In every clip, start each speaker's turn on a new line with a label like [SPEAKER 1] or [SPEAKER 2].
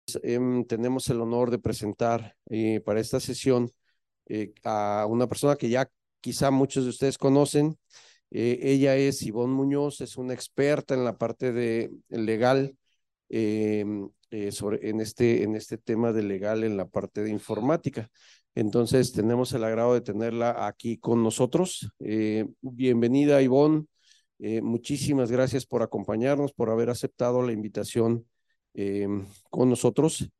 [SPEAKER 1] Tenemos el honor de presentar para esta sesión a una persona que ya quizá muchos de ustedes conocen. Ella es Ivonne Muñoz, es una experta en la parte de legal, en este tema de legal en la parte de informática. Entonces tenemos el agrado de tenerla aquí con nosotros. Bienvenida, Ivonne. Muchísimas gracias por acompañarnos, por haber aceptado la invitación eh, con nosotros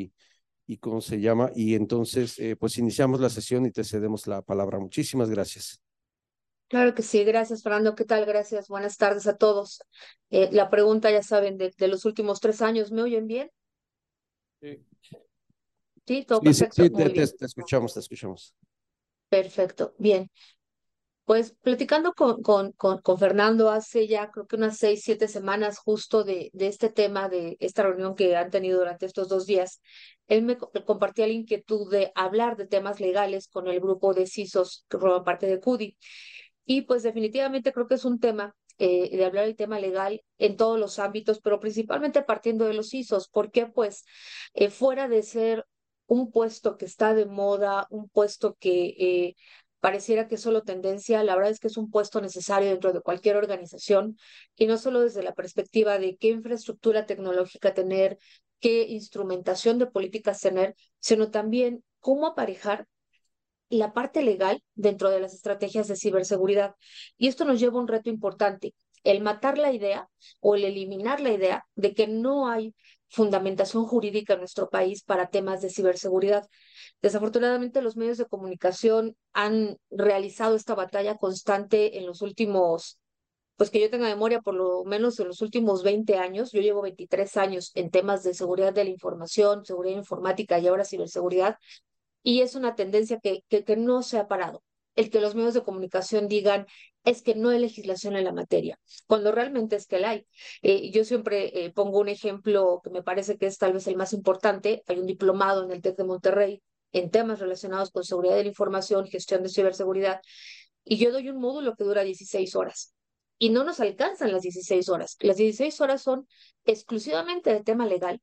[SPEAKER 1] y cómo se llama. Y entonces, pues iniciamos la sesión y te cedemos la palabra. Muchísimas gracias.
[SPEAKER 2] Claro que sí, gracias Fernando, ¿qué tal? Gracias, buenas tardes a todos. La pregunta, ya saben, de los últimos 3 años, ¿me oyen bien?
[SPEAKER 1] Sí,
[SPEAKER 2] Sí, todo
[SPEAKER 1] sí, sí,
[SPEAKER 2] perfecto,
[SPEAKER 1] sí,
[SPEAKER 2] muy bien,
[SPEAKER 1] te escuchamos, te escuchamos.
[SPEAKER 2] perfecto, bien. Pues platicando con Fernando hace ya creo que unas 6, 7 semanas justo de este tema, de esta reunión que han tenido durante estos 2 días, él me compartía la inquietud de hablar de temas legales con el grupo de CISOs que forman parte de CUDI. Y pues definitivamente creo que es un tema de hablar del tema legal en todos los ámbitos, pero principalmente partiendo de los ISOs, porque pues fuera de ser un puesto que está de moda, un puesto que pareciera que es solo tendencia, la verdad es que es un puesto necesario dentro de cualquier organización y no solo desde la perspectiva de qué infraestructura tecnológica tener, qué instrumentación de políticas tener, sino también cómo aparejar la parte legal dentro de las estrategias de ciberseguridad. Y esto nos lleva a un reto importante, el matar la idea o el eliminar la idea de que no hay fundamentación jurídica en nuestro país para temas de ciberseguridad. Desafortunadamente, los medios de comunicación han realizado esta batalla constante en los últimos, pues que yo tenga memoria, por lo menos en los últimos 20 años. Yo llevo 23 años en temas de seguridad de la información, seguridad informática y ahora ciberseguridad, y es una tendencia que no se ha parado. El que los medios de comunicación digan es que no hay legislación en la materia, cuando realmente es que la hay. Yo siempre pongo un ejemplo que me parece que es tal vez el más importante. Hay un diplomado en el TEC de Monterrey en temas relacionados con seguridad de la información, gestión de ciberseguridad, y yo doy un módulo que dura 16 horas. Y no nos alcanzan las 16 horas. Las 16 horas son exclusivamente de tema legal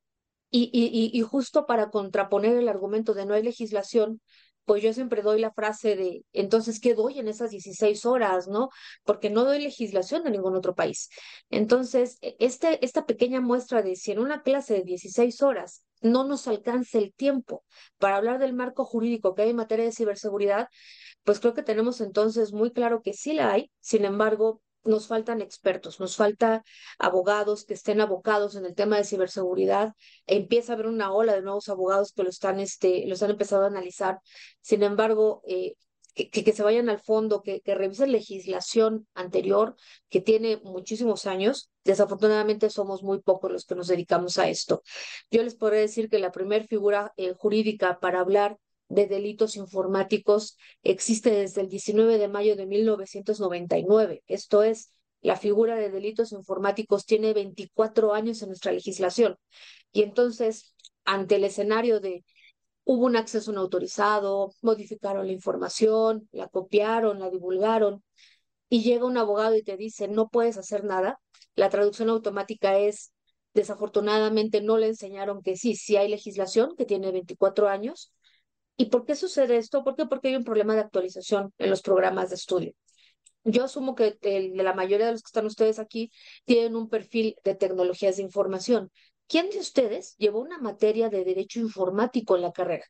[SPEAKER 2] y justo para contraponer el argumento de no hay legislación, pues yo siempre doy la frase de, entonces, ¿qué doy en esas 16 horas, no? Porque no doy legislación de ningún otro país. Entonces, esta pequeña muestra de si en una clase de 16 horas no nos alcanza el tiempo para hablar del marco jurídico que hay en materia de ciberseguridad, pues creo que tenemos entonces muy claro que sí la hay. Sin embargo, nos faltan expertos, nos falta abogados que estén abocados en el tema de ciberseguridad. Empieza a haber una ola de nuevos abogados que lo están empezando a analizar. Sin embargo, que se vayan al fondo, que revisen legislación anterior que tiene muchísimos años. Desafortunadamente somos muy pocos los que nos dedicamos a esto. Yo les podría decir que la primera figura jurídica para hablar de delitos informáticos existe desde el 19 de mayo de 1999. Esto es, la figura de delitos informáticos tiene 24 años en nuestra legislación. Y entonces, ante el escenario de hubo un acceso no autorizado, modificaron la información, la copiaron, la divulgaron, y llega un abogado y te dice, no puedes hacer nada, la traducción automática es, desafortunadamente no le enseñaron que sí, sí hay legislación que tiene 24 años. ¿Y por qué sucede esto? ¿Por qué? Porque hay un problema de actualización en los programas de estudio. Yo asumo que de la mayoría de los que están ustedes aquí tienen un perfil de tecnologías de información. ¿Quién de ustedes llevó una materia de derecho informático en la carrera?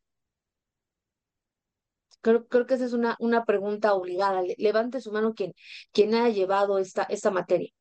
[SPEAKER 2] Creo que esa es una pregunta obligada. Levante su mano quien haya llevado esta materia.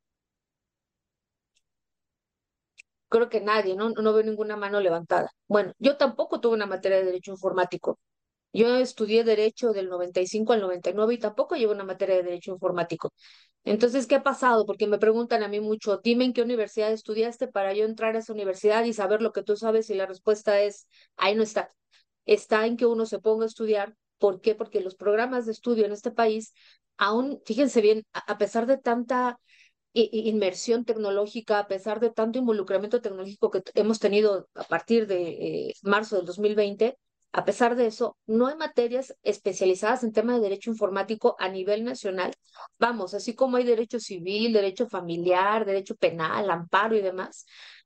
[SPEAKER 2] Creo que nadie, ¿no? No veo ninguna mano levantada. Bueno, yo tampoco tuve una materia de derecho informático. Yo estudié Derecho del 95 al 99 y tampoco llevo una materia de Derecho Informático. Entonces, ¿qué ha pasado? Porque me preguntan a mí mucho, dime en qué universidad estudiaste para yo entrar a esa universidad y saber lo que tú sabes, y la respuesta es, ahí no está. Está en que uno se ponga a estudiar. ¿Por qué? Porque los programas de estudio en este país, aún, fíjense bien, a pesar de tanta inmersión tecnológica, a pesar de tanto involucramiento tecnológico que hemos tenido a partir de marzo del 2020, a pesar de eso, no hay materias especializadas en tema de derecho informático a nivel nacional. Vamos, así como hay derecho civil, derecho familiar, derecho penal, amparo y demás,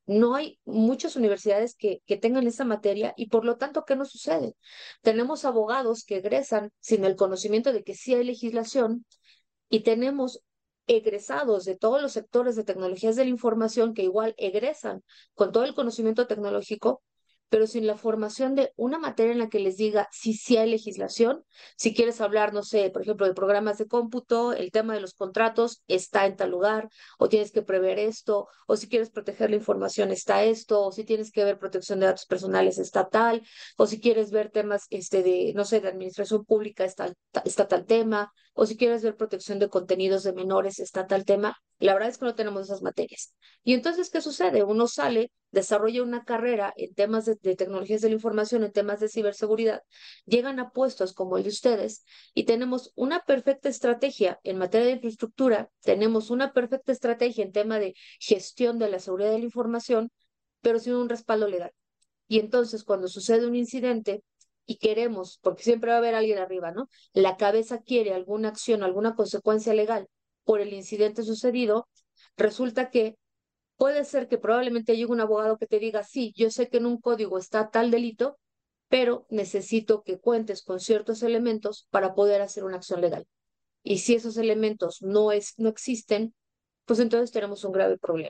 [SPEAKER 2] No hay muchas universidades que tengan esa materia y por lo tanto, ¿qué nos sucede? Tenemos abogados que egresan sin el conocimiento de que sí hay legislación y tenemos egresados de todos los sectores de tecnologías de la información que igual egresan con todo el conocimiento tecnológico, pero sin la formación de una materia en la que les diga si sí hay legislación. Si quieres hablar, no sé, por ejemplo, de programas de cómputo, el tema de los contratos está en tal lugar, o tienes que prever esto, o si quieres proteger la información está esto, o si tienes que ver protección de datos personales está tal, o si quieres ver temas de, no sé, de administración pública está tal tema, o si quieres ver protección de contenidos de menores está tal tema. La verdad es que no tenemos esas materias. Y entonces, ¿qué sucede? Uno sale, desarrolla una carrera en temas de tecnologías de la información, en temas de ciberseguridad, llegan a puestos como el de ustedes y tenemos una perfecta estrategia en materia de infraestructura, tenemos una perfecta estrategia en tema de gestión de la seguridad de la información, pero sin un respaldo legal. Y entonces, cuando sucede un incidente y queremos, porque siempre va a haber alguien arriba, ¿no? La cabeza quiere alguna acción, alguna consecuencia legal por el incidente sucedido, resulta que puede ser que probablemente llegue un abogado que te diga, sí, yo sé que en un código está tal delito, pero necesito que cuentes con ciertos elementos para poder hacer una acción legal. Y si esos elementos no existen, pues entonces tenemos un grave problema.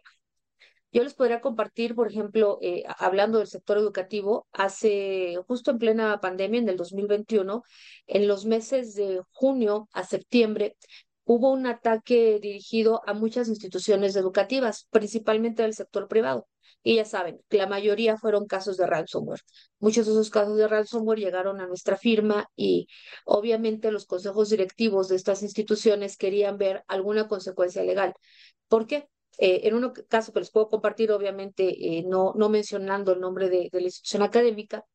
[SPEAKER 2] Yo les podría compartir, por ejemplo, hablando del sector educativo, hace justo en plena pandemia, en el 2021, en los meses de junio a septiembre, hubo un ataque dirigido a muchas instituciones educativas, principalmente del sector privado. Y ya saben, la mayoría fueron casos de ransomware. Muchos de esos casos de ransomware llegaron a nuestra firma y obviamente los consejos directivos de estas instituciones querían ver alguna consecuencia legal. ¿Por qué? En un caso que les puedo compartir, obviamente no mencionando el nombre de la institución académica,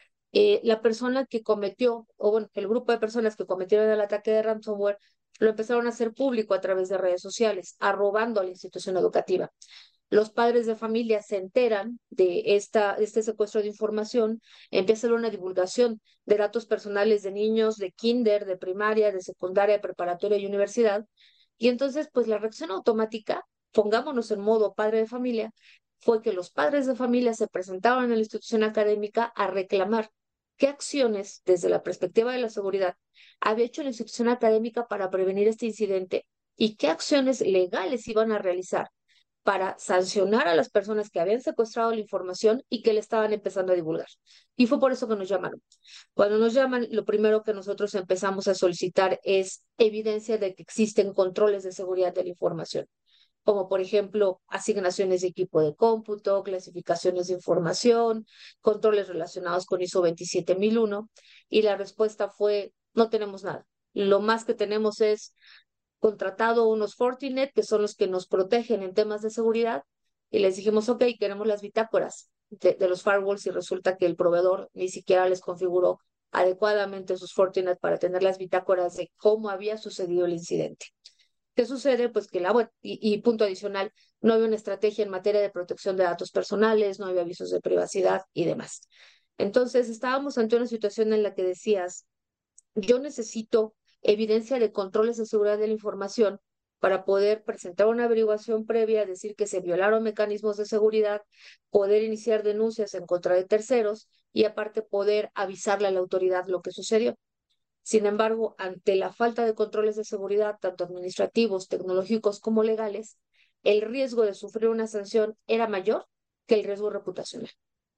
[SPEAKER 2] la persona que cometió, o bueno, el grupo de personas que cometieron el ataque de ransomware, lo empezaron a hacer público a través de redes sociales, arrobando a la institución educativa. Los padres de familia se enteran de este secuestro de información, empieza a haber una divulgación de datos personales de niños de kinder, de primaria, de secundaria, de preparatoria y universidad. Y entonces, pues la reacción automática, pongámonos en modo padre de familia, fue que los padres de familia se presentaban en la institución académica a reclamar qué acciones, desde la perspectiva de la seguridad, había hecho la institución académica para prevenir este incidente y qué acciones legales iban a realizar para sancionar a las personas que habían secuestrado la información y que le estaban empezando a divulgar. Y fue por eso que nos llamaron. Cuando nos llaman, lo primero que nosotros empezamos a solicitar es evidencia de que existen controles de seguridad de la información, como por ejemplo asignaciones de equipo de cómputo, clasificaciones de información, controles relacionados con ISO 27001, y la respuesta fue, no tenemos nada. Lo más que tenemos es contratado unos Fortinet, que son los que nos protegen en temas de seguridad, y les dijimos, ok, queremos las bitácoras de los firewalls, y resulta que el proveedor ni siquiera les configuró adecuadamente sus Fortinet para tener las bitácoras de cómo había sucedido el incidente. ¿Qué sucede? Pues que y punto adicional, no había una estrategia en materia de protección de datos personales, no había avisos de privacidad y demás. Entonces, estábamos ante una situación en la que decías, yo necesito evidencia de controles de seguridad de la información para poder presentar una averiguación previa, decir que se violaron mecanismos de seguridad, poder iniciar denuncias en contra de terceros y aparte poder avisarle a la autoridad lo que sucedió. Sin embargo, ante la falta de controles de seguridad, tanto administrativos, tecnológicos como legales, el riesgo de sufrir una sanción era mayor que el riesgo reputacional.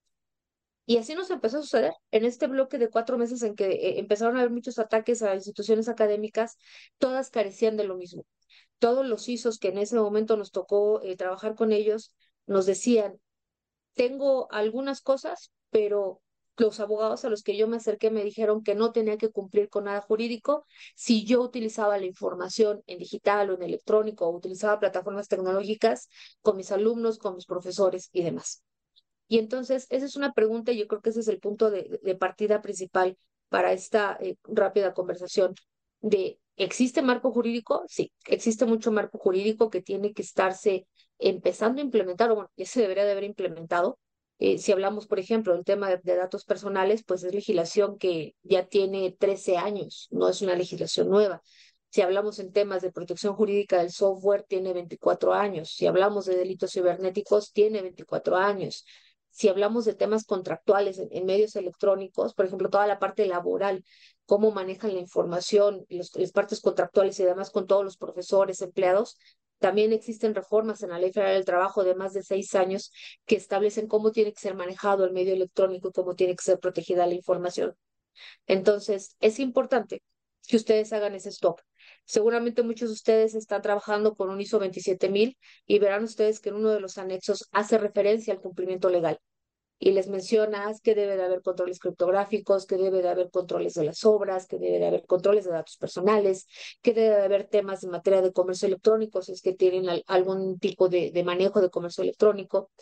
[SPEAKER 2] Y así nos empezó a suceder en este bloque de 4 meses en que empezaron a haber muchos ataques a instituciones académicas, todas carecían de lo mismo. Todos los ISOs que en ese momento nos tocó trabajar con ellos nos decían, tengo algunas cosas, pero los abogados a los que yo me acerqué me dijeron que no tenía que cumplir con nada jurídico si yo utilizaba la información en digital o en electrónico o utilizaba plataformas tecnológicas con mis alumnos, con mis profesores y demás. Y entonces, esa es una pregunta y yo creo que ese es el punto de partida principal para esta rápida conversación de, ¿existe marco jurídico? Sí, existe mucho marco jurídico que tiene que estarse empezando a implementar, o bueno, ya se debería de haber implementado. Si hablamos, por ejemplo, del tema de datos personales, pues es legislación que ya tiene 13 años, no es una legislación nueva. Si hablamos en temas de protección jurídica del software, tiene 24 años. Si hablamos de delitos cibernéticos, tiene 24 años. Si hablamos de temas contractuales en medios electrónicos, por ejemplo, toda la parte laboral, cómo manejan la información, las partes contractuales y demás con todos los profesores, empleados, también existen reformas en la Ley Federal del Trabajo de más de 6 años que establecen cómo tiene que ser manejado el medio electrónico y cómo tiene que ser protegida la información. Entonces, es importante que ustedes hagan ese stop. Seguramente muchos de ustedes están trabajando con un ISO 27000 y verán ustedes que en uno de los anexos hace referencia al cumplimiento legal y les mencionas que debe de haber controles criptográficos, que debe de haber controles de las obras, que debe de haber controles de datos personales, que debe de haber temas en materia de comercio electrónico, si es que tienen algún tipo de manejo de comercio electrónico.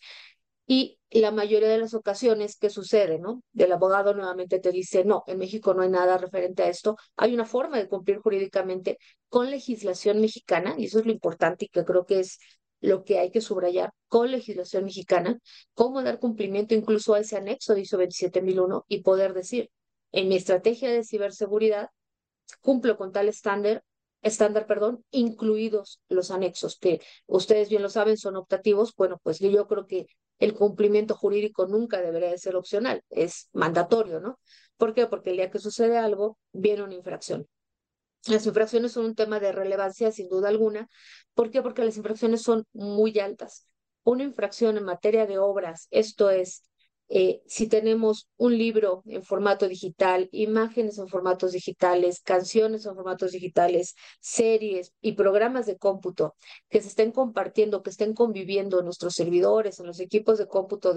[SPEAKER 2] Y la mayoría de las ocasiones, ¿qué sucede, no? El abogado nuevamente te dice, no, en México no hay nada referente a esto. Hay una forma de cumplir jurídicamente con legislación mexicana, y eso es lo importante y que creo que es lo que hay que subrayar, con legislación mexicana, cómo dar cumplimiento incluso a ese anexo de ISO 27001 y poder decir, en mi estrategia de ciberseguridad, cumplo con tal estándar, incluidos los anexos, que ustedes bien lo saben, son optativos. Bueno, pues yo creo que el cumplimiento jurídico nunca debería de ser opcional, es mandatorio, ¿no? ¿Por qué? Porque el día que sucede algo, viene una infracción. Las infracciones son un tema de relevancia, sin duda alguna. ¿Por qué? Porque las infracciones son muy altas. Una infracción en materia de obras, esto es, si tenemos un libro en formato digital, imágenes en formatos digitales, canciones en formatos digitales, series y programas de cómputo que se estén compartiendo, que estén conviviendo en nuestros servidores, en los equipos de cómputo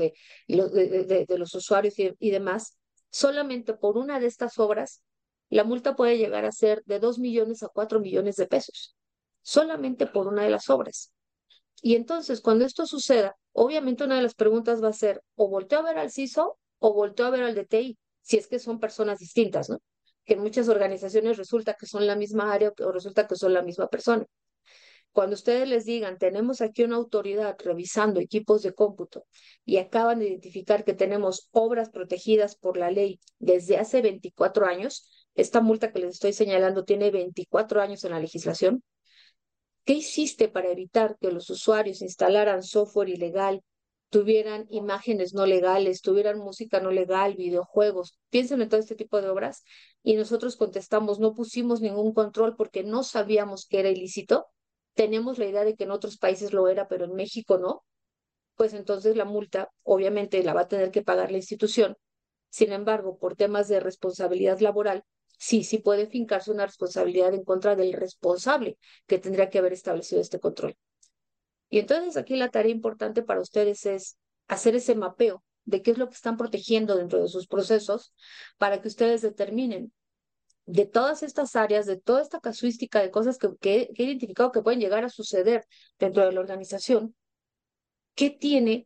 [SPEAKER 2] de los usuarios y demás, solamente por una de estas obras la multa puede llegar a ser de 2 millones a 4 millones de pesos, solamente por una de las obras. Y entonces, cuando esto suceda, obviamente una de las preguntas va a ser, o volteo a ver al CISO o volteo a ver al DTI, si es que son personas distintas, ¿no? Que en muchas organizaciones resulta que son la misma área o resulta que son la misma persona. Cuando ustedes les digan, tenemos aquí una autoridad revisando equipos de cómputo y acaban de identificar que tenemos obras protegidas por la ley desde hace 24 años, esta multa que les estoy señalando tiene 24 años en la legislación. ¿Qué hiciste para evitar que los usuarios instalaran software ilegal, tuvieran imágenes no legales, tuvieran música no legal, videojuegos? Piensen en todo este tipo de obras y nosotros contestamos, no pusimos ningún control porque no sabíamos que era ilícito. Tenemos la idea de que en otros países lo era, pero en México no. Pues entonces la multa obviamente la va a tener que pagar la institución. Sin embargo, por temas de responsabilidad laboral, sí puede fincarse una responsabilidad en contra del responsable que tendría que haber establecido este control. Y entonces aquí la tarea importante para ustedes es hacer ese mapeo de qué es lo que están protegiendo dentro de sus procesos para que ustedes determinen de todas estas áreas, de toda esta casuística de cosas que he identificado que pueden llegar a suceder dentro de la organización, qué tiene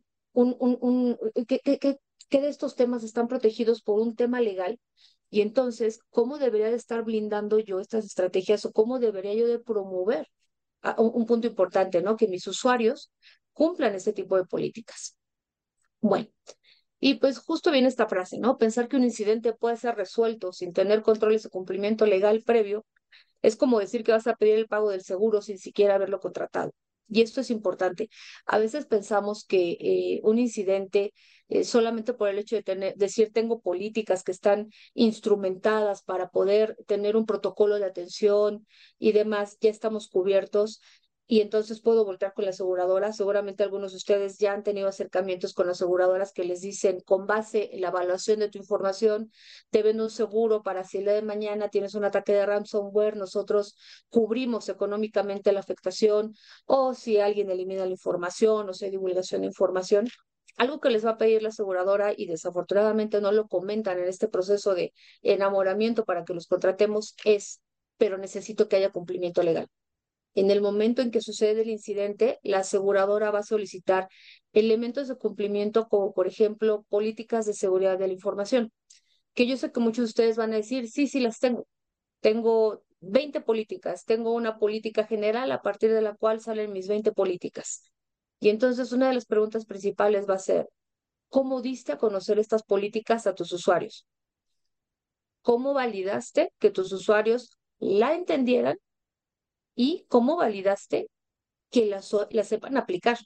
[SPEAKER 2] qué de estos temas están protegidos por un tema legal y entonces cómo debería de estar blindando yo estas estrategias o cómo debería yo de promover un punto importante, ¿no? Que mis usuarios cumplan este tipo de políticas. Bueno, y pues justo viene esta frase, ¿no? Pensar que un incidente puede ser resuelto sin tener controles de cumplimiento legal previo es como decir que vas a pedir el pago del seguro sin siquiera haberlo contratado. Y esto es importante. A veces pensamos que un incidente, solamente por el hecho de decir tengo políticas que están instrumentadas para poder tener un protocolo de atención y demás, ya estamos cubiertos. Y entonces puedo voltar con la aseguradora. Seguramente algunos de ustedes ya han tenido acercamientos con aseguradoras que les dicen, con base en la evaluación de tu información, te vendo un seguro para si el día de mañana tienes un ataque de ransomware, nosotros cubrimos económicamente la afectación, o si alguien elimina la información o si hay divulgación de información. Algo que les va a pedir la aseguradora y desafortunadamente no lo comentan en este proceso de enamoramiento para que los contratemos es, pero necesito que haya cumplimiento legal. En el momento en que sucede el incidente, la aseguradora va a solicitar elementos de cumplimiento como, por ejemplo, políticas de seguridad de la información, que yo sé que muchos de ustedes van a decir, sí, las tengo. Tengo 20 políticas, tengo una política general a partir de la cual salen mis 20 políticas. Y entonces una de las preguntas principales va a ser, ¿cómo diste a conocer estas políticas a tus usuarios? ¿Cómo validaste que tus usuarios la entendieran ¿Y cómo validaste que la sepan aplicar?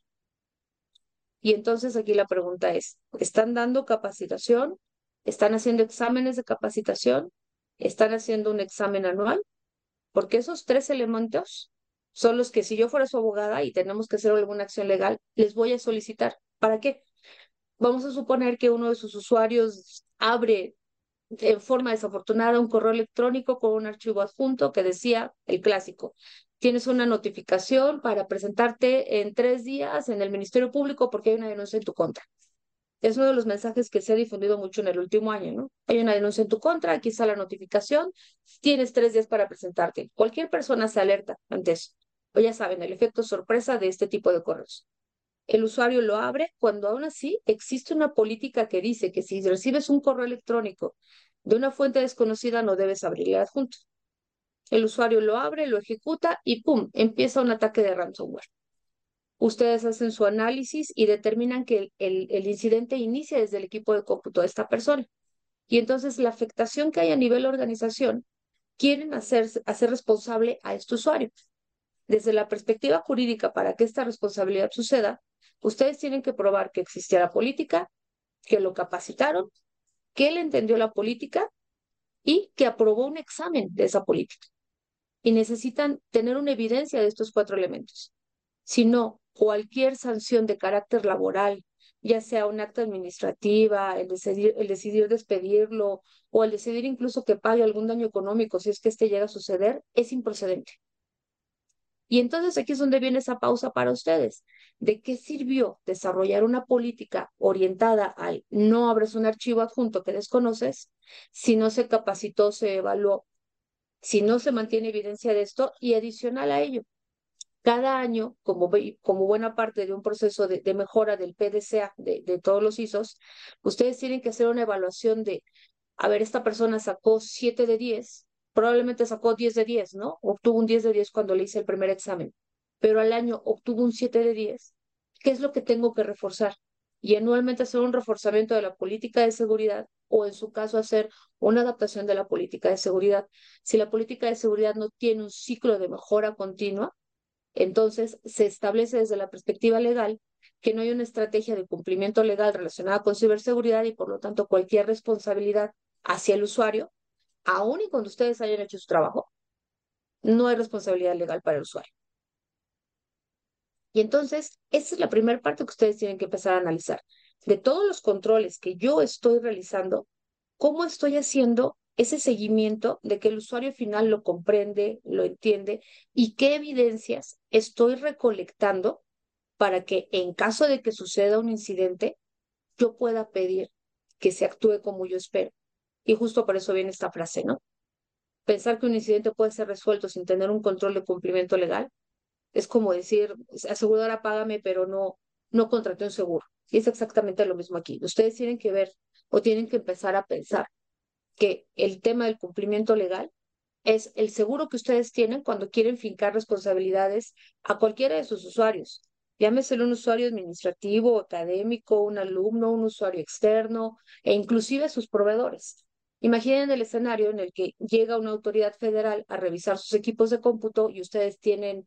[SPEAKER 2] Y entonces aquí la pregunta es, ¿están dando capacitación? ¿Están haciendo exámenes de capacitación? ¿Están haciendo un examen anual? Porque esos tres elementos son los que si yo fuera su abogada y tenemos que hacer alguna acción legal, les voy a solicitar. ¿Para qué? Vamos a suponer que uno de sus usuarios abre en forma desafortunada un correo electrónico con un archivo adjunto que decía el clásico. Tienes una notificación para presentarte en 3 días en el Ministerio Público porque hay una denuncia en tu contra. Es uno de los mensajes que se ha difundido mucho en el último año, ¿no? Hay una denuncia en tu contra, aquí está la notificación, tienes 3 días para presentarte. Cualquier persona se alerta ante eso. O ya saben, el efecto sorpresa de este tipo de correos. El usuario lo abre cuando aún así existe una política que dice que si recibes un correo electrónico de una fuente desconocida no debes abrirle adjunto. El usuario lo abre, lo ejecuta y ¡pum! Empieza un ataque de ransomware. Ustedes hacen su análisis y determinan que el incidente inicia desde el equipo de cómputo de esta persona. Y entonces la afectación que hay a nivel organización, quieren hacer responsable a este usuario. Desde la perspectiva jurídica, para que esta responsabilidad suceda, ustedes tienen que probar que existía la política, que lo capacitaron, que él entendió la política y que aprobó un examen de esa política. Y necesitan tener una evidencia de estos 4 elementos. Si no, cualquier sanción de carácter laboral, ya sea un acta administrativa, el decidir despedirlo o el decidir incluso que pague algún daño económico si es que este llega a suceder, es improcedente. Y entonces aquí es donde viene esa pausa para ustedes. ¿De qué sirvió desarrollar una política orientada al no abres un archivo adjunto que desconoces si no se capacitó, se evaluó, si no se mantiene evidencia de esto? Y adicional a ello, cada año, como buena parte de un proceso de mejora del PDCA, de todos los ISOs, ustedes tienen que hacer una evaluación de, a ver, esta persona sacó 7 de 10, probablemente sacó 10 de 10, ¿no? Obtuvo un 10 de 10 cuando le hice el primer examen, pero al año obtuvo un 7 de 10. ¿Qué es lo que tengo que reforzar? Y anualmente hacer un reforzamiento de la política de seguridad o en su caso hacer una adaptación de la política de seguridad. Si la política de seguridad no tiene un ciclo de mejora continua, entonces se establece desde la perspectiva legal que no hay una estrategia de cumplimiento legal relacionada con ciberseguridad y por lo tanto cualquier responsabilidad hacia el usuario, aun y cuando ustedes hayan hecho su trabajo, no hay responsabilidad legal para el usuario. Y entonces, esa es la primera parte que ustedes tienen que empezar a analizar. De todos los controles que yo estoy realizando, ¿cómo estoy haciendo ese seguimiento de que el usuario final lo comprende, lo entiende y qué evidencias estoy recolectando para que en caso de que suceda un incidente, yo pueda pedir que se actúe como yo espero? Y justo por eso viene esta frase, ¿no? Pensar que un incidente puede ser resuelto sin tener un control de cumplimiento legal es como decir, aseguradora, págame, pero no contraté un seguro. Y es exactamente lo mismo aquí. Ustedes tienen que ver o tienen que empezar a pensar que el tema del cumplimiento legal es el seguro que ustedes tienen cuando quieren fincar responsabilidades a cualquiera de sus usuarios. Llámeselo un usuario administrativo, académico, un alumno, un usuario externo e inclusive sus proveedores. Imaginen el escenario en el que llega una autoridad federal a revisar sus equipos de cómputo y ustedes tienen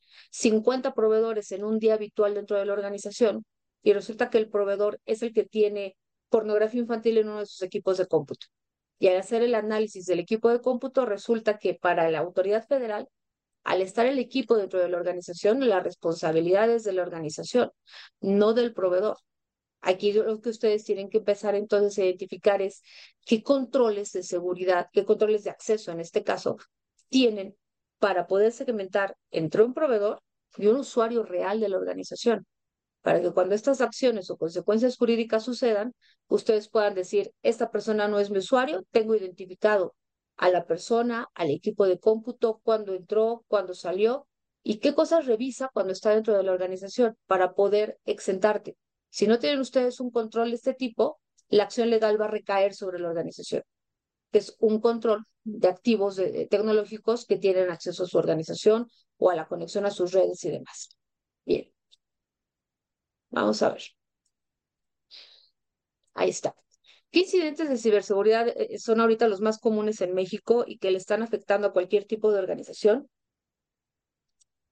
[SPEAKER 2] 50 proveedores en un día habitual dentro de la organización y resulta que el proveedor es el que tiene pornografía infantil en uno de sus equipos de cómputo. Y al hacer el análisis del equipo de cómputo, resulta que para la autoridad federal, al estar el equipo dentro de la organización, la responsabilidad es de la organización, no del proveedor. Aquí lo que ustedes tienen que empezar entonces a identificar es qué controles de seguridad, qué controles de acceso en este caso, tienen para poder segmentar entre un proveedor y un usuario real de la organización, para que cuando estas acciones o consecuencias jurídicas sucedan, ustedes puedan decir, esta persona no es mi usuario, tengo identificado a la persona, al equipo de cómputo, cuándo entró, cuándo salió y qué cosas revisa cuando está dentro de la organización para poder exentarte. Si no tienen ustedes un control de este tipo, la acción legal va a recaer sobre la organización, que es un control de activos tecnológicos que tienen acceso a su organización o a la conexión a sus redes y demás. Bien, vamos a ver. Ahí está. ¿Qué incidentes de ciberseguridad son ahorita los más comunes en México y que le están afectando a cualquier tipo de organización?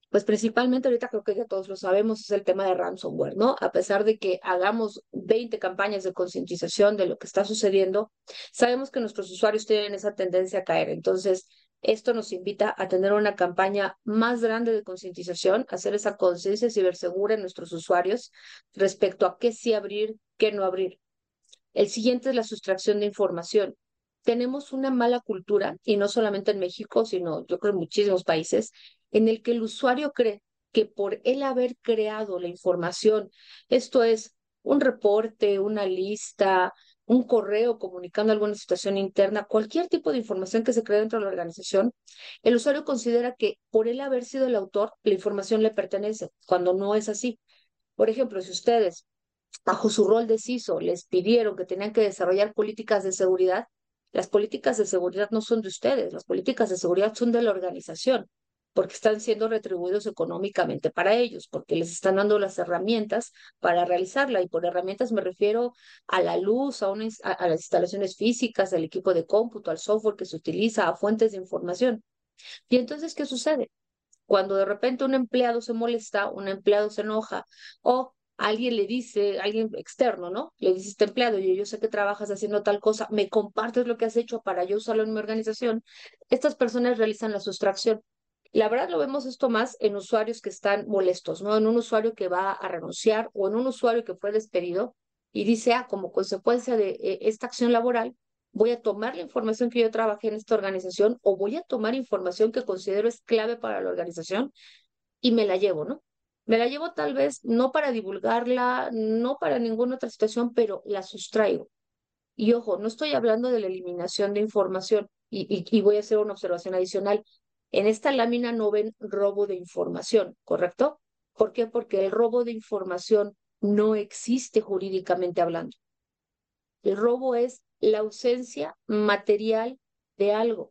[SPEAKER 2] Pues principalmente ahorita creo que ya todos lo sabemos, es el tema de ransomware, ¿no? A pesar de que hagamos 20 campañas de concientización de lo que está sucediendo, sabemos que nuestros usuarios tienen esa tendencia a caer. Entonces, esto nos invita a tener una campaña más grande de concientización, hacer esa conciencia cibersegura en nuestros usuarios respecto a qué sí abrir, qué no abrir. El siguiente es la sustracción de información. Tenemos una mala cultura, y no solamente en México, sino yo creo en muchísimos países, en el que el usuario cree que por él haber creado la información, esto es un reporte, una lista, un correo comunicando alguna situación interna, cualquier tipo de información que se cree dentro de la organización, el usuario considera que por él haber sido el autor, la información le pertenece, cuando no es así. Por ejemplo, si ustedes bajo su rol de CISO, les pidieron que tenían que desarrollar políticas de seguridad, las políticas de seguridad no son de ustedes, las políticas de seguridad son de la organización, porque están siendo retribuidos económicamente para ellos, porque les están dando las herramientas para realizarla. Y por herramientas me refiero a la luz, a las instalaciones físicas, al equipo de cómputo, al software que se utiliza, a fuentes de información. Y entonces, ¿qué sucede? Cuando de repente un empleado se molesta, un empleado se enoja, o alguien le dice, alguien externo, ¿no? Le dice a este empleado, yo sé que trabajas haciendo tal cosa, me compartes lo que has hecho para yo usarlo en mi organización. Estas personas realizan la sustracción. La verdad lo vemos esto más en usuarios que están molestos, ¿no? En un usuario que va a renunciar o en un usuario que fue despedido y dice, como consecuencia de esta acción laboral, voy a tomar la información que yo trabajé en esta organización o voy a tomar información que considero es clave para la organización y me la llevo, ¿no? Me la llevo tal vez no para divulgarla, no para ninguna otra situación, pero la sustraigo. Y ojo, no estoy hablando de la eliminación de información y voy a hacer una observación adicional. En esta lámina no ven robo de información, ¿correcto? ¿Por qué? Porque el robo de información no existe jurídicamente hablando. El robo es la ausencia material de algo.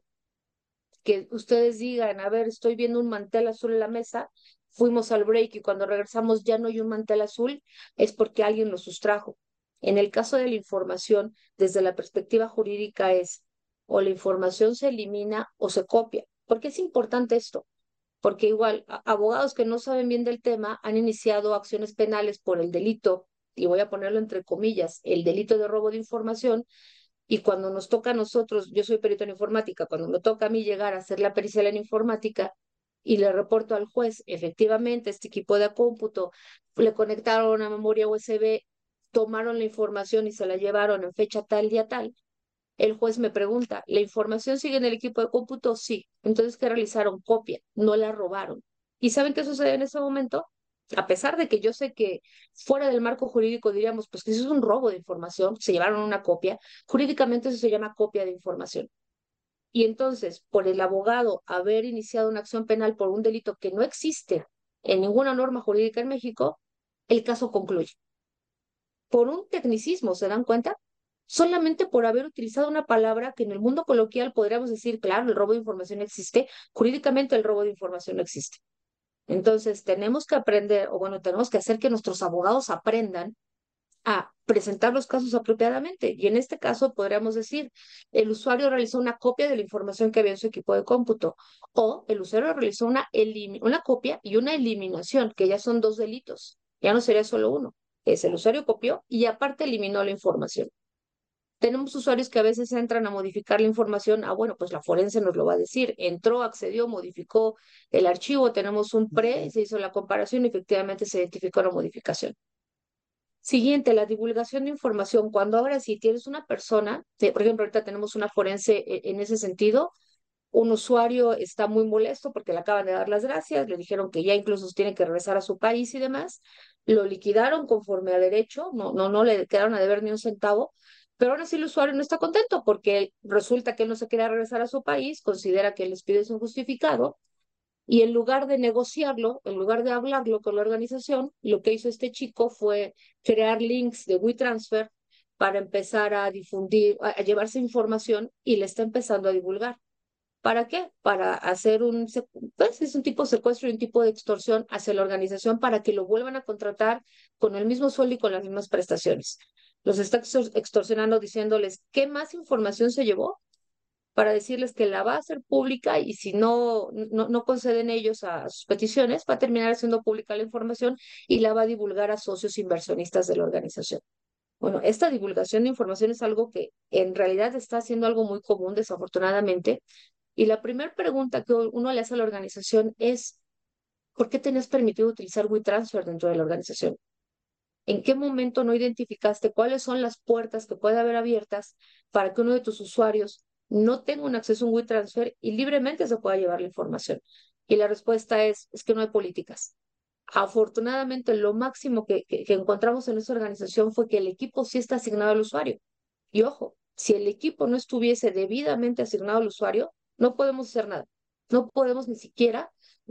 [SPEAKER 2] Que ustedes digan, a ver, estoy viendo un mantel azul en la mesa, fuimos al break y cuando regresamos ya no hay un mantel azul, es porque alguien lo sustrajo. En el caso de la información, desde la perspectiva jurídica es o la información se elimina o se copia. ¿Por qué es importante esto? Porque igual abogados que no saben bien del tema han iniciado acciones penales por el delito, y voy a ponerlo entre comillas, el delito de robo de información, y cuando nos toca a nosotros, yo soy perito en informática, cuando me toca a mí llegar a hacer la pericial en informática y le reporto al juez, efectivamente, este equipo de cómputo le conectaron una memoria USB, tomaron la información y se la llevaron en fecha tal, día tal, el juez me pregunta, ¿la información sigue en el equipo de cómputo? Sí. Entonces, ¿qué realizaron? Copia, no la robaron. ¿Y saben qué sucede en ese momento? A pesar de que yo sé que fuera del marco jurídico diríamos, pues que eso es un robo de información, se llevaron una copia, jurídicamente eso se llama copia de información. Y entonces, por el abogado haber iniciado una acción penal por un delito que no existe en ninguna norma jurídica en México, el caso concluye. Por un tecnicismo, ¿se dan cuenta? Solamente por haber utilizado una palabra que en el mundo coloquial podríamos decir, claro, el robo de información existe, jurídicamente el robo de información no existe. Entonces, tenemos que aprender, o bueno, tenemos que hacer que nuestros abogados aprendan a presentar los casos apropiadamente. Y en este caso podríamos decir, el usuario realizó una copia de la información que había en su equipo de cómputo, o el usuario realizó una copia y una eliminación, que ya son dos delitos, ya no sería solo uno. Es el usuario copió y aparte eliminó la información. Tenemos usuarios que a veces entran a modificar la información. Bueno, pues la forense nos lo va a decir. Entró, accedió, modificó el archivo, tenemos un pre, se hizo la comparación y efectivamente se identificó la modificación. Siguiente, la divulgación de información. Cuando ahora sí tienes una persona, por ejemplo, ahorita tenemos una forense en ese sentido, un usuario está muy molesto porque le acaban de dar las gracias, le dijeron que ya incluso tiene que regresar a su país y demás, lo liquidaron conforme a derecho, no le quedaron a deber ni un centavo, pero aún así el usuario no está contento porque resulta que él no se quiere regresar a su país, considera que el despido es injustificado y en lugar de negociarlo, en lugar de hablarlo con la organización, lo que hizo este chico fue crear links de WeTransfer para empezar a difundir, a llevarse información y le está empezando a divulgar. ¿Para qué? Para hacer pues es un tipo de secuestro y un tipo de extorsión hacia la organización para que lo vuelvan a contratar con el mismo sueldo y con las mismas prestaciones. Los está extorsionando diciéndoles, ¿qué más información se llevó? para decirles que la va a hacer pública y si no conceden ellos a sus peticiones, va a terminar haciendo pública la información y la va a divulgar a socios inversionistas de la organización. Bueno, esta divulgación de información es algo que en realidad está siendo algo muy común, desafortunadamente. Y la primera pregunta que uno le hace a la organización es, ¿por qué tenías permitido utilizar WeTransfer dentro de la organización? ¿En qué momento no identificaste cuáles son las puertas que puede haber abiertas para que uno de tus usuarios no tenga un acceso a un WeTransfer y libremente se pueda llevar la información? Y la respuesta es que no hay políticas. Afortunadamente, lo máximo que encontramos en esa organización fue que el equipo sí está asignado al usuario. Y ojo, si el equipo no estuviese debidamente asignado al usuario, no podemos hacer nada. No podemos ni siquiera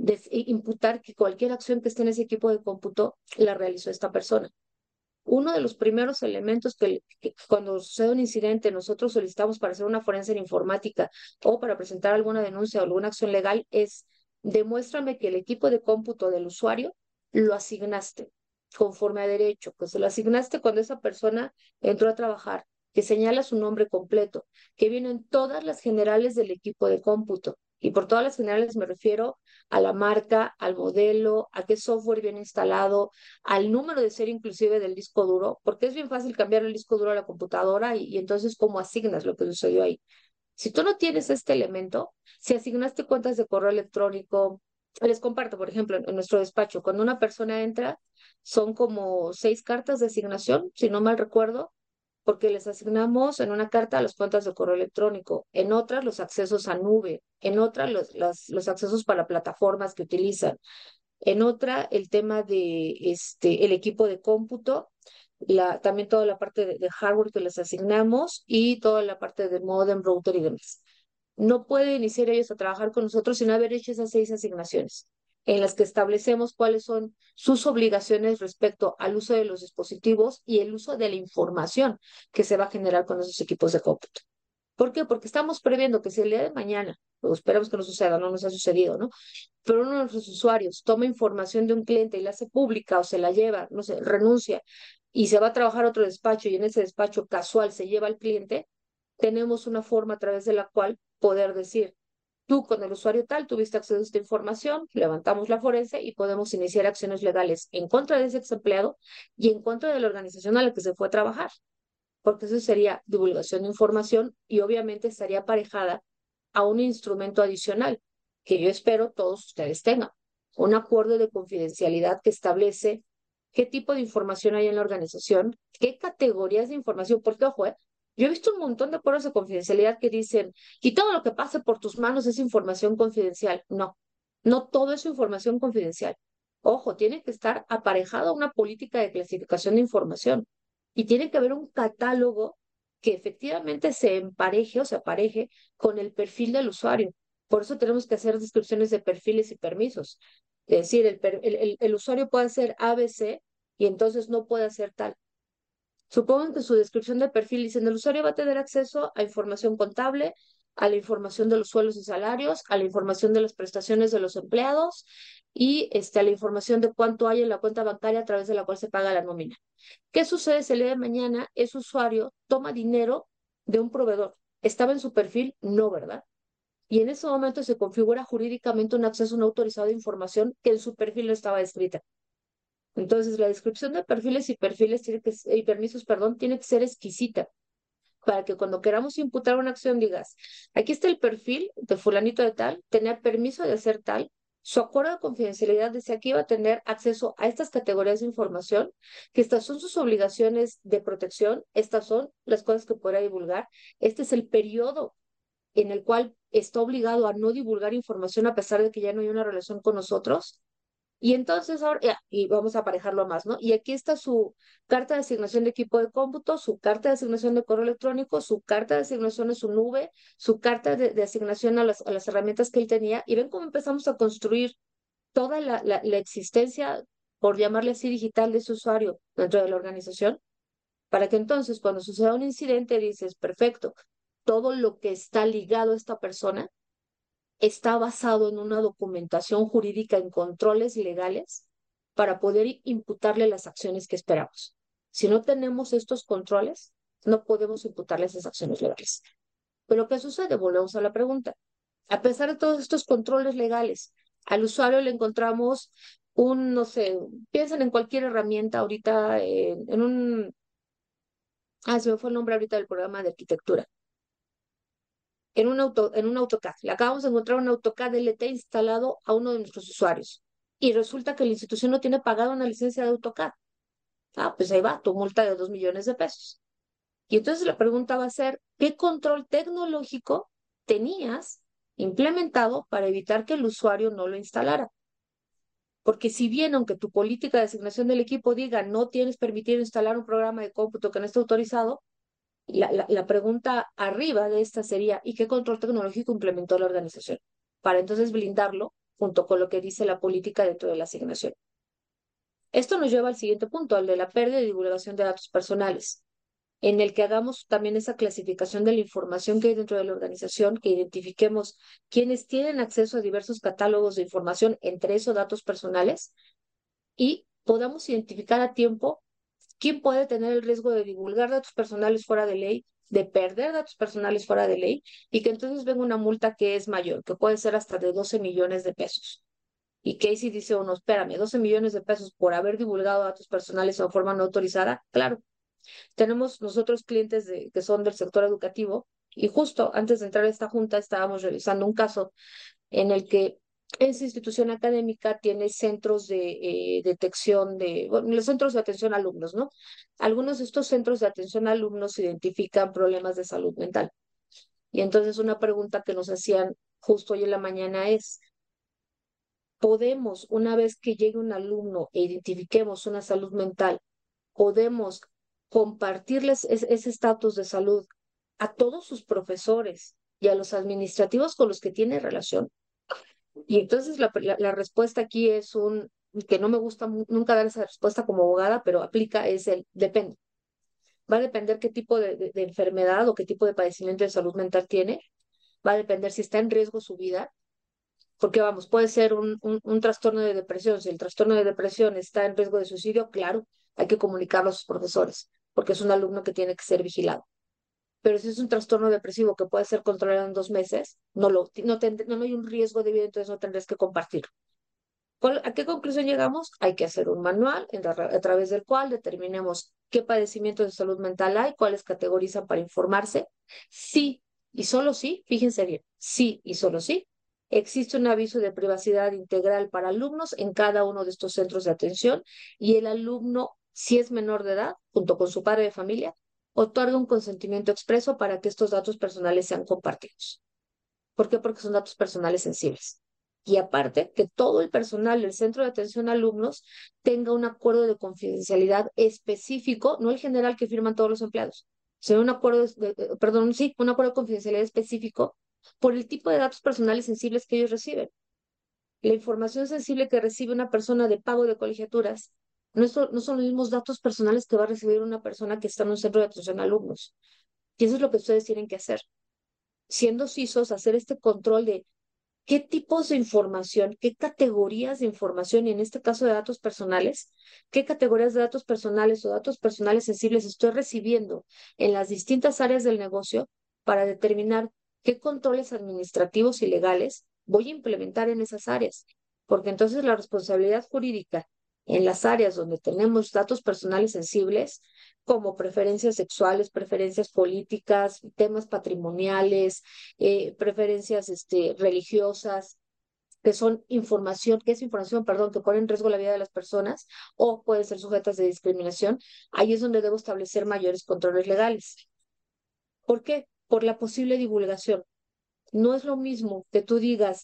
[SPEAKER 2] imputar que cualquier acción que esté en ese equipo de cómputo la realizó esta persona. Uno de los primeros elementos que cuando sucede un incidente nosotros solicitamos para hacer una forense en informática o para presentar alguna denuncia o alguna acción legal es demuéstrame que el equipo de cómputo del usuario lo asignaste conforme a derecho, que se lo asignaste cuando esa persona entró a trabajar, que señala su nombre completo, que vienen todas las generales del equipo de cómputo. Y por todas las generales me refiero a la marca, al modelo, a qué software viene instalado, al número de serie inclusive del disco duro, porque es bien fácil cambiar el disco duro a la computadora y entonces cómo asignas lo que sucedió ahí. Si tú no tienes este elemento, si asignaste cuentas de correo electrónico, les comparto, por ejemplo, en nuestro despacho, cuando una persona entra, son como 6 cartas de asignación, si no mal recuerdo, porque les asignamos en una carta las cuentas de correo electrónico, en otras los accesos a nube, en otras los accesos para plataformas que utilizan, en otra, el tema de el equipo de cómputo, también toda la parte de hardware que les asignamos y toda la parte de modem, router y demás. No pueden iniciar ellos a trabajar con nosotros sin haber hecho esas 6 asignaciones, en las que establecemos cuáles son sus obligaciones respecto al uso de los dispositivos y el uso de la información que se va a generar con esos equipos de cómputo. ¿Por qué? Porque estamos previendo que si el día de mañana, o esperamos que no suceda, no nos ha sucedido, ¿no? Pero uno de nuestros usuarios toma información de un cliente y la hace pública o se la lleva, no sé, renuncia y se va a trabajar a otro despacho y en ese despacho casual se lleva al cliente, tenemos una forma a través de la cual poder decir, tú con el usuario tal tuviste acceso a esta información, levantamos la forense y podemos iniciar acciones legales en contra de ese ex empleado y en contra de la organización a la que se fue a trabajar, porque eso sería divulgación de información y obviamente estaría aparejada a un instrumento adicional que yo espero todos ustedes tengan, un acuerdo de confidencialidad que establece qué tipo de información hay en la organización, qué categorías de información, porque ojo, yo he visto un montón de acuerdos de confidencialidad que dicen, y todo lo que pase por tus manos es información confidencial. No, no todo es información confidencial. Ojo, tiene que estar aparejado a una política de clasificación de información y tiene que haber un catálogo que efectivamente se empareje o se apareje con el perfil del usuario. Por eso tenemos que hacer descripciones de perfiles y permisos. Es decir, el usuario puede hacer ABC y entonces no puede hacer tal. Supongan que su descripción de perfil dicen el usuario va a tener acceso a información contable, a la información de los sueldos y salarios, a la información de las prestaciones de los empleados y a la información de cuánto hay en la cuenta bancaria a través de la cual se paga la nómina. ¿Qué sucede si el día de mañana ese usuario toma dinero de un proveedor? ¿Estaba en su perfil? No, ¿verdad? Y en ese momento se configura jurídicamente un acceso no autorizado de información que en su perfil no estaba descrita. Entonces, la descripción de perfiles y permisos, perdón, tiene que ser exquisita para que cuando queramos imputar una acción digas, aquí está el perfil de fulanito de tal, tenía permiso de hacer tal, su acuerdo de confidencialidad decía que iba a tener acceso a estas categorías de información, que estas son sus obligaciones de protección, estas son las cosas que podrá divulgar, este es el periodo en el cual está obligado a no divulgar información a pesar de que ya no hay una relación con nosotros. Y entonces ahora, y vamos a aparejarlo más, ¿no? Y aquí está su carta de asignación de equipo de cómputo, su carta de asignación de correo electrónico, su carta de asignación en su nube, su carta de asignación a las herramientas que él tenía. Y ven cómo empezamos a construir toda la existencia, por llamarle así, digital de su usuario dentro de la organización, para que entonces cuando suceda un incidente dices, perfecto, todo lo que está ligado a esta persona está basado en una documentación jurídica en controles legales para poder imputarle las acciones que esperamos. Si no tenemos estos controles, no podemos imputarle esas acciones legales. Pero ¿qué sucede? Volvemos a la pregunta. A pesar de todos estos controles legales, al usuario le encontramos no sé, piensen en cualquier herramienta ahorita, se me fue el nombre ahorita del programa de arquitectura, en un AutoCAD. Le acabamos de encontrar un AutoCAD LT instalado a uno de nuestros usuarios. Y resulta que la institución no tiene pagada una licencia de AutoCAD. Pues ahí va, tu multa de 2 millones de pesos. Y entonces la pregunta va a ser, ¿qué control tecnológico tenías implementado para evitar que el usuario no lo instalara? Porque si bien, aunque tu política de asignación del equipo diga no tienes permitido instalar un programa de cómputo que no esté autorizado, la pregunta arriba de esta sería, ¿y qué control tecnológico implementó la organización? Para entonces blindarlo junto con lo que dice la política dentro de la asignación. Esto nos lleva al siguiente punto, al de la pérdida y divulgación de datos personales, en el que hagamos también esa clasificación de la información que hay dentro de la organización, que identifiquemos quiénes tienen acceso a diversos catálogos de información, entre esos datos personales, y podamos identificar a tiempo quién puede tener el riesgo de divulgar datos personales fuera de ley, de perder datos personales fuera de ley, y que entonces venga una multa que es mayor, que puede ser hasta de 12 millones de pesos. Y Casey dice uno, espérame, 12 millones de pesos por haber divulgado datos personales de forma no autorizada. Claro, tenemos nosotros clientes que son del sector educativo y justo antes de entrar a esta junta estábamos revisando un caso en el que esa institución académica tiene centros de detección bueno, los centros de atención a alumnos, ¿no? Algunos de estos centros de atención a alumnos identifican problemas de salud mental. Y entonces una pregunta que nos hacían justo hoy en la mañana es, ¿podemos, una vez que llegue un alumno e identifiquemos una salud mental, podemos compartirles ese estatus de salud a todos sus profesores y a los administrativos con los que tiene relación? Y entonces la respuesta aquí es que no me gusta nunca dar esa respuesta como abogada, pero aplica, es el depende. Va a depender qué tipo de enfermedad o qué tipo de padecimiento de salud mental tiene. Va a depender si está en riesgo su vida, porque vamos, puede ser un trastorno de depresión. Si el trastorno de depresión está en riesgo de suicidio, claro, hay que comunicarlo a sus profesores, porque es un alumno que tiene que ser vigilado. Pero si es un trastorno depresivo que puede ser controlado en 2 meses, no hay un riesgo de vida, entonces no tendrás que compartirlo. ¿A qué conclusión llegamos? Hay que hacer un manual a través del cual determinemos qué padecimientos de salud mental hay, cuáles categorizan para informarse. Sí, y solo sí, fíjense bien, sí y solo sí, existe un aviso de privacidad integral para alumnos en cada uno de estos centros de atención y el alumno, si es menor de edad, junto con su padre de familia, otorga un consentimiento expreso para que estos datos personales sean compartidos. ¿Por qué? Porque son datos personales sensibles. Y aparte, que todo el personal del centro de atención a alumnos tenga un acuerdo de confidencialidad específico, no el general que firman todos los empleados, sino un acuerdo, perdón, sí, un acuerdo de confidencialidad específico por el tipo de datos personales sensibles que ellos reciben. La información sensible que recibe una persona de pago de colegiaturas no son los mismos datos personales que va a recibir una persona que está en un centro de atención a alumnos. Y eso es lo que ustedes tienen que hacer. Siendo CISOs, hacer este control de qué tipos de información, qué categorías de información, y en este caso de datos personales, qué categorías de datos personales o datos personales sensibles estoy recibiendo en las distintas áreas del negocio para determinar qué controles administrativos y legales voy a implementar en esas áreas. Porque entonces la responsabilidad jurídica en las áreas donde tenemos datos personales sensibles, como preferencias sexuales, preferencias políticas, temas patrimoniales, preferencias religiosas, que es información, perdón, que pone en riesgo la vida de las personas o pueden ser sujetas de discriminación, ahí es donde debo establecer mayores controles legales. ¿Por qué? Por la posible divulgación. No es lo mismo que tú digas,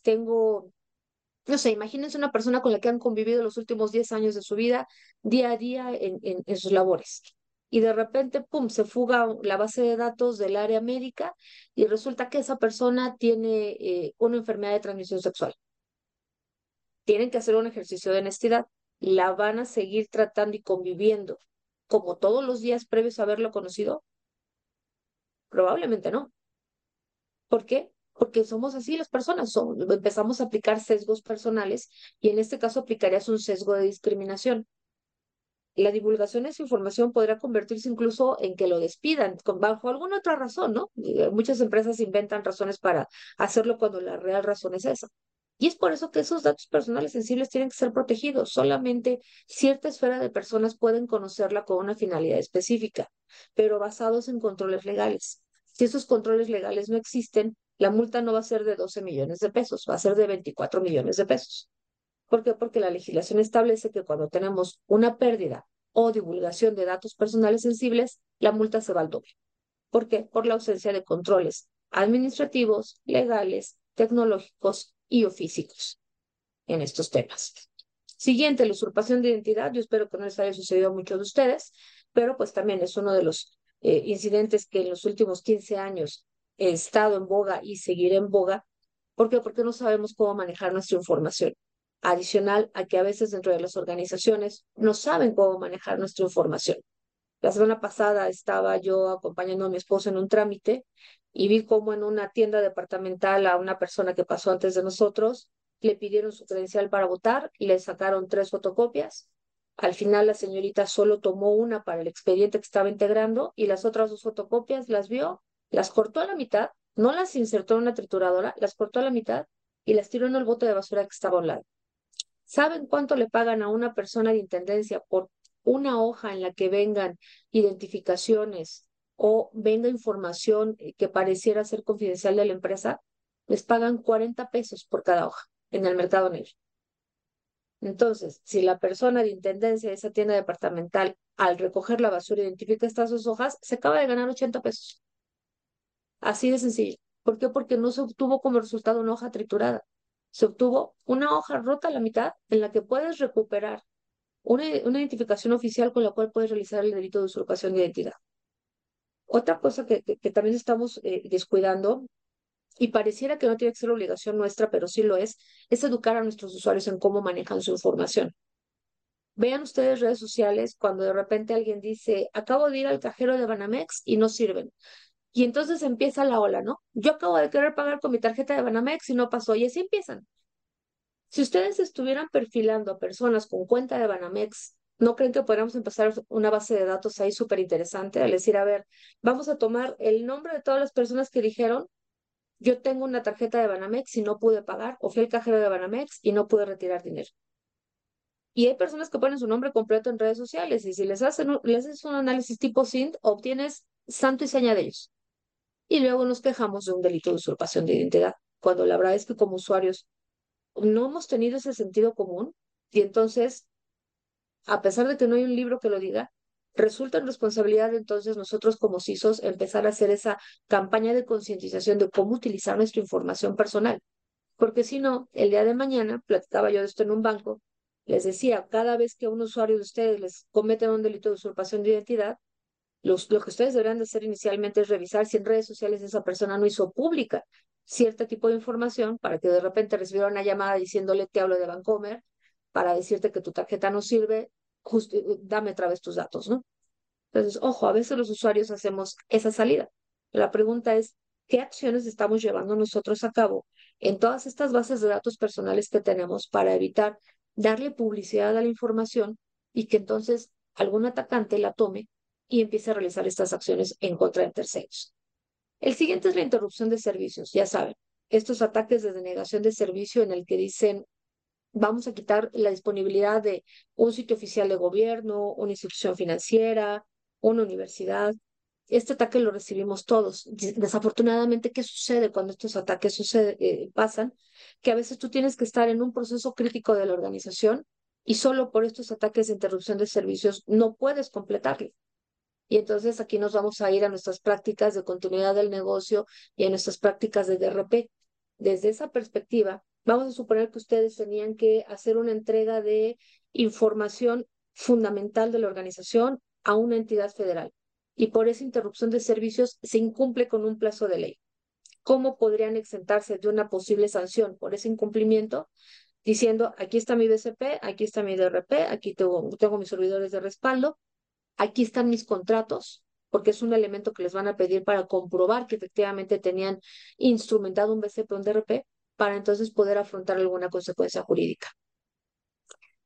[SPEAKER 2] no sé, imagínense una persona con la que han convivido los últimos 10 años de su vida, día a día en sus labores. Y de repente, pum, se fuga la base de datos del área médica y resulta que esa persona tiene una enfermedad de transmisión sexual. Tienen que hacer un ejercicio de honestidad. ¿La van a seguir tratando y conviviendo como todos los días previos a haberlo conocido? Probablemente no. ¿Por qué? Porque somos así las personas, empezamos a aplicar sesgos personales y en este caso aplicarías un sesgo de discriminación. la divulgación de esa información podría convertirse incluso en que lo despidan bajo alguna otra razón, ¿no? Muchas empresas inventan razones para hacerlo cuando la real razón es esa. Y es por eso que esos datos personales sensibles tienen que ser protegidos. Solamente cierta esfera de personas pueden conocerla con una finalidad específica, pero basados en controles legales. Si esos controles legales no existen, la multa no va a ser de 12 millones de pesos, va a ser de 24 millones de pesos. ¿Por qué? Porque la legislación establece que cuando tenemos una pérdida o divulgación de datos personales sensibles, la multa se va al doble. ¿Por qué? Por la ausencia de controles administrativos, legales, tecnológicos y o físicos en estos temas. Siguiente, la usurpación de identidad. Yo espero que no les haya sucedido a muchos de ustedes, pero pues también es uno de los incidentes que en los últimos 15 años he estado en boga y seguiré en boga. ¿Por qué? Porque no sabemos cómo manejar nuestra información. Adicional a que a veces dentro de las organizaciones no saben cómo manejar nuestra información. La semana pasada estaba yo acompañando a mi esposo en un trámite y vi cómo en una tienda departamental a una persona que pasó antes de nosotros le pidieron su credencial para votar, le sacaron 3 fotocopias. Al final la señorita solo tomó una para el expediente que estaba integrando y las otras 2 fotocopias las vio, las cortó a la mitad, no las insertó en una trituradora, las cortó a la mitad y las tiró en el bote de basura que estaba a un lado. ¿Saben cuánto le pagan a una persona de intendencia por una hoja en la que vengan identificaciones o venga información que pareciera ser confidencial de la empresa? Les pagan 40 pesos por cada hoja en el mercado negro. Entonces, si la persona de intendencia de esa tienda departamental, al recoger la basura, identifica estas 2 hojas, se acaba de ganar 80 pesos. Así de sencillo. ¿Por qué? Porque no se obtuvo como resultado una hoja triturada. Se obtuvo una hoja rota a la mitad en la que puedes recuperar una identificación oficial con la cual puedes realizar el delito de usurpación de identidad. Otra cosa que también estamos descuidando, y pareciera que no tiene que ser obligación nuestra, pero sí lo es educar a nuestros usuarios en cómo manejan su información. Vean ustedes redes sociales cuando de repente alguien dice, acabo de ir al cajero de Banamex y no sirven. Y entonces empieza la ola, ¿no? Yo acabo de querer pagar con mi tarjeta de Banamex y no pasó. Y así empiezan. Si ustedes estuvieran perfilando a personas con cuenta de Banamex, ¿no creen que podríamos empezar una base de datos ahí súper interesante? Al decir, a ver, vamos a tomar el nombre de todas las personas que dijeron, yo tengo una tarjeta de Banamex y no pude pagar, o fui al cajero de Banamex y no pude retirar dinero. Y hay personas que ponen su nombre completo en redes sociales y si les haces un análisis tipo SINT, obtienes santo y seña de ellos. Y luego nos quejamos de un delito de usurpación de identidad, cuando la verdad es que como usuarios no hemos tenido ese sentido común y entonces, a pesar de que no hay un libro que lo diga, resulta en responsabilidad de entonces nosotros como CISOs empezar a hacer esa campaña de concientización de cómo utilizar nuestra información personal. Porque si no, el día de mañana, platicaba yo de esto en un banco, les decía, cada vez que a un usuario de ustedes les cometen un delito de usurpación de identidad, lo que ustedes deberían de hacer inicialmente es revisar si en redes sociales esa persona no hizo pública cierto tipo de información para que de repente recibiera una llamada diciéndole te hablo de Bancomer para decirte que tu tarjeta no sirve, dame otra vez tus datos, ¿no? Entonces, ojo, a veces los usuarios hacemos esa salida. La pregunta es, ¿qué acciones estamos llevando nosotros a cabo en todas estas bases de datos personales que tenemos para evitar darle publicidad a la información y que entonces algún atacante la tome y empiece a realizar estas acciones en contra de terceros? El siguiente es la interrupción de servicios, ya saben, estos ataques de denegación de servicio en el que dicen vamos a quitar la disponibilidad de un sitio oficial de gobierno, una institución financiera, una universidad. Este ataque lo recibimos todos. Desafortunadamente, ¿qué sucede cuando estos ataques pasan? Que a veces tú tienes que estar en un proceso crítico de la organización y solo por estos ataques de interrupción de servicios no puedes completarlo. Y entonces aquí nos vamos a ir a nuestras prácticas de continuidad del negocio y a nuestras prácticas de DRP. Desde esa perspectiva, vamos a suponer que ustedes tenían que hacer una entrega de información fundamental de la organización a una entidad federal y por esa interrupción de servicios se incumple con un plazo de ley. ¿Cómo podrían exentarse de una posible sanción por ese incumplimiento? Diciendo, aquí está mi BCP, aquí está mi DRP, aquí tengo mis servidores de respaldo, aquí están mis contratos, porque es un elemento que les van a pedir para comprobar que efectivamente tenían instrumentado un BCP o un DRP, para entonces poder afrontar alguna consecuencia jurídica.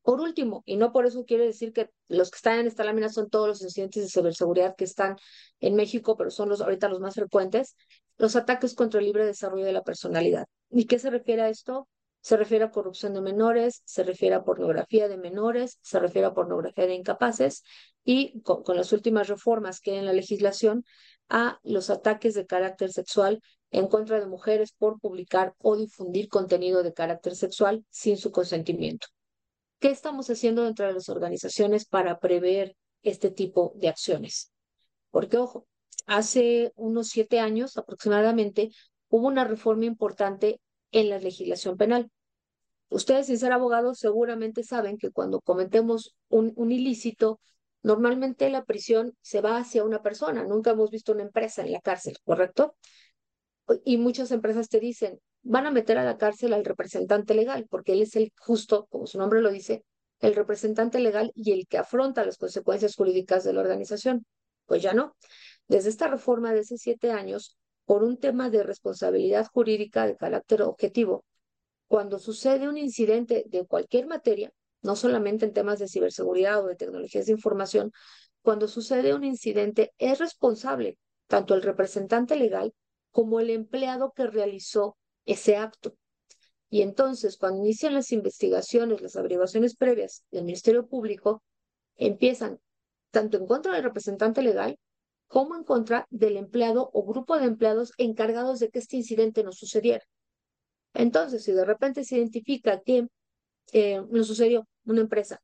[SPEAKER 2] Por último, y no por eso quiere decir que los que están en esta lámina son todos los incidentes de ciberseguridad que están en México, pero son ahorita los más frecuentes, los ataques contra el libre desarrollo de la personalidad. ¿Y qué se refiere a esto? Se refiere a corrupción de menores, se refiere a pornografía de menores, se refiere a pornografía de incapaces y con las últimas reformas que hay en la legislación a los ataques de carácter sexual en contra de mujeres por publicar o difundir contenido de carácter sexual sin su consentimiento. ¿Qué estamos haciendo dentro de las organizaciones para prever este tipo de acciones? Porque, ojo, hace unos 7 años aproximadamente hubo una reforma importante en la legislación penal. Ustedes, sin ser abogados, seguramente saben que cuando cometemos un ilícito, normalmente la prisión se va hacia una persona. Nunca hemos visto una empresa en la cárcel, ¿correcto? Y muchas empresas te dicen, van a meter a la cárcel al representante legal, porque él es el justo, como su nombre lo dice, el representante legal y el que afronta las consecuencias jurídicas de la organización. Pues ya no. Desde esta reforma de hace 7 años, por un tema de responsabilidad jurídica de carácter objetivo, cuando sucede un incidente de cualquier materia, no solamente en temas de ciberseguridad o de tecnologías de información, cuando sucede un incidente es responsable tanto el representante legal como el empleado que realizó ese acto. Y entonces, cuando inician las investigaciones, las averiguaciones previas del Ministerio Público, empiezan tanto en contra del representante legal como en contra del empleado o grupo de empleados encargados de que este incidente no sucediera. Entonces, si de repente se identifica que nos sucedió una empresa,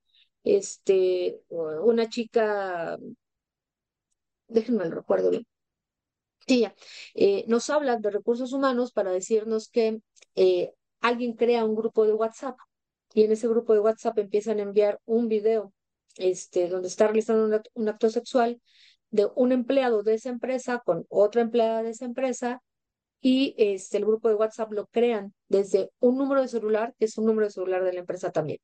[SPEAKER 2] una chica, déjenme el recuerdo bien, sí, ya, nos habla de recursos humanos para decirnos que alguien crea un grupo de WhatsApp y en ese grupo de WhatsApp empiezan a enviar un video donde está realizando un acto sexual de un empleado de esa empresa con otra empleada de esa empresa y el grupo de WhatsApp lo crean desde un número de celular, que es un número de celular de la empresa también.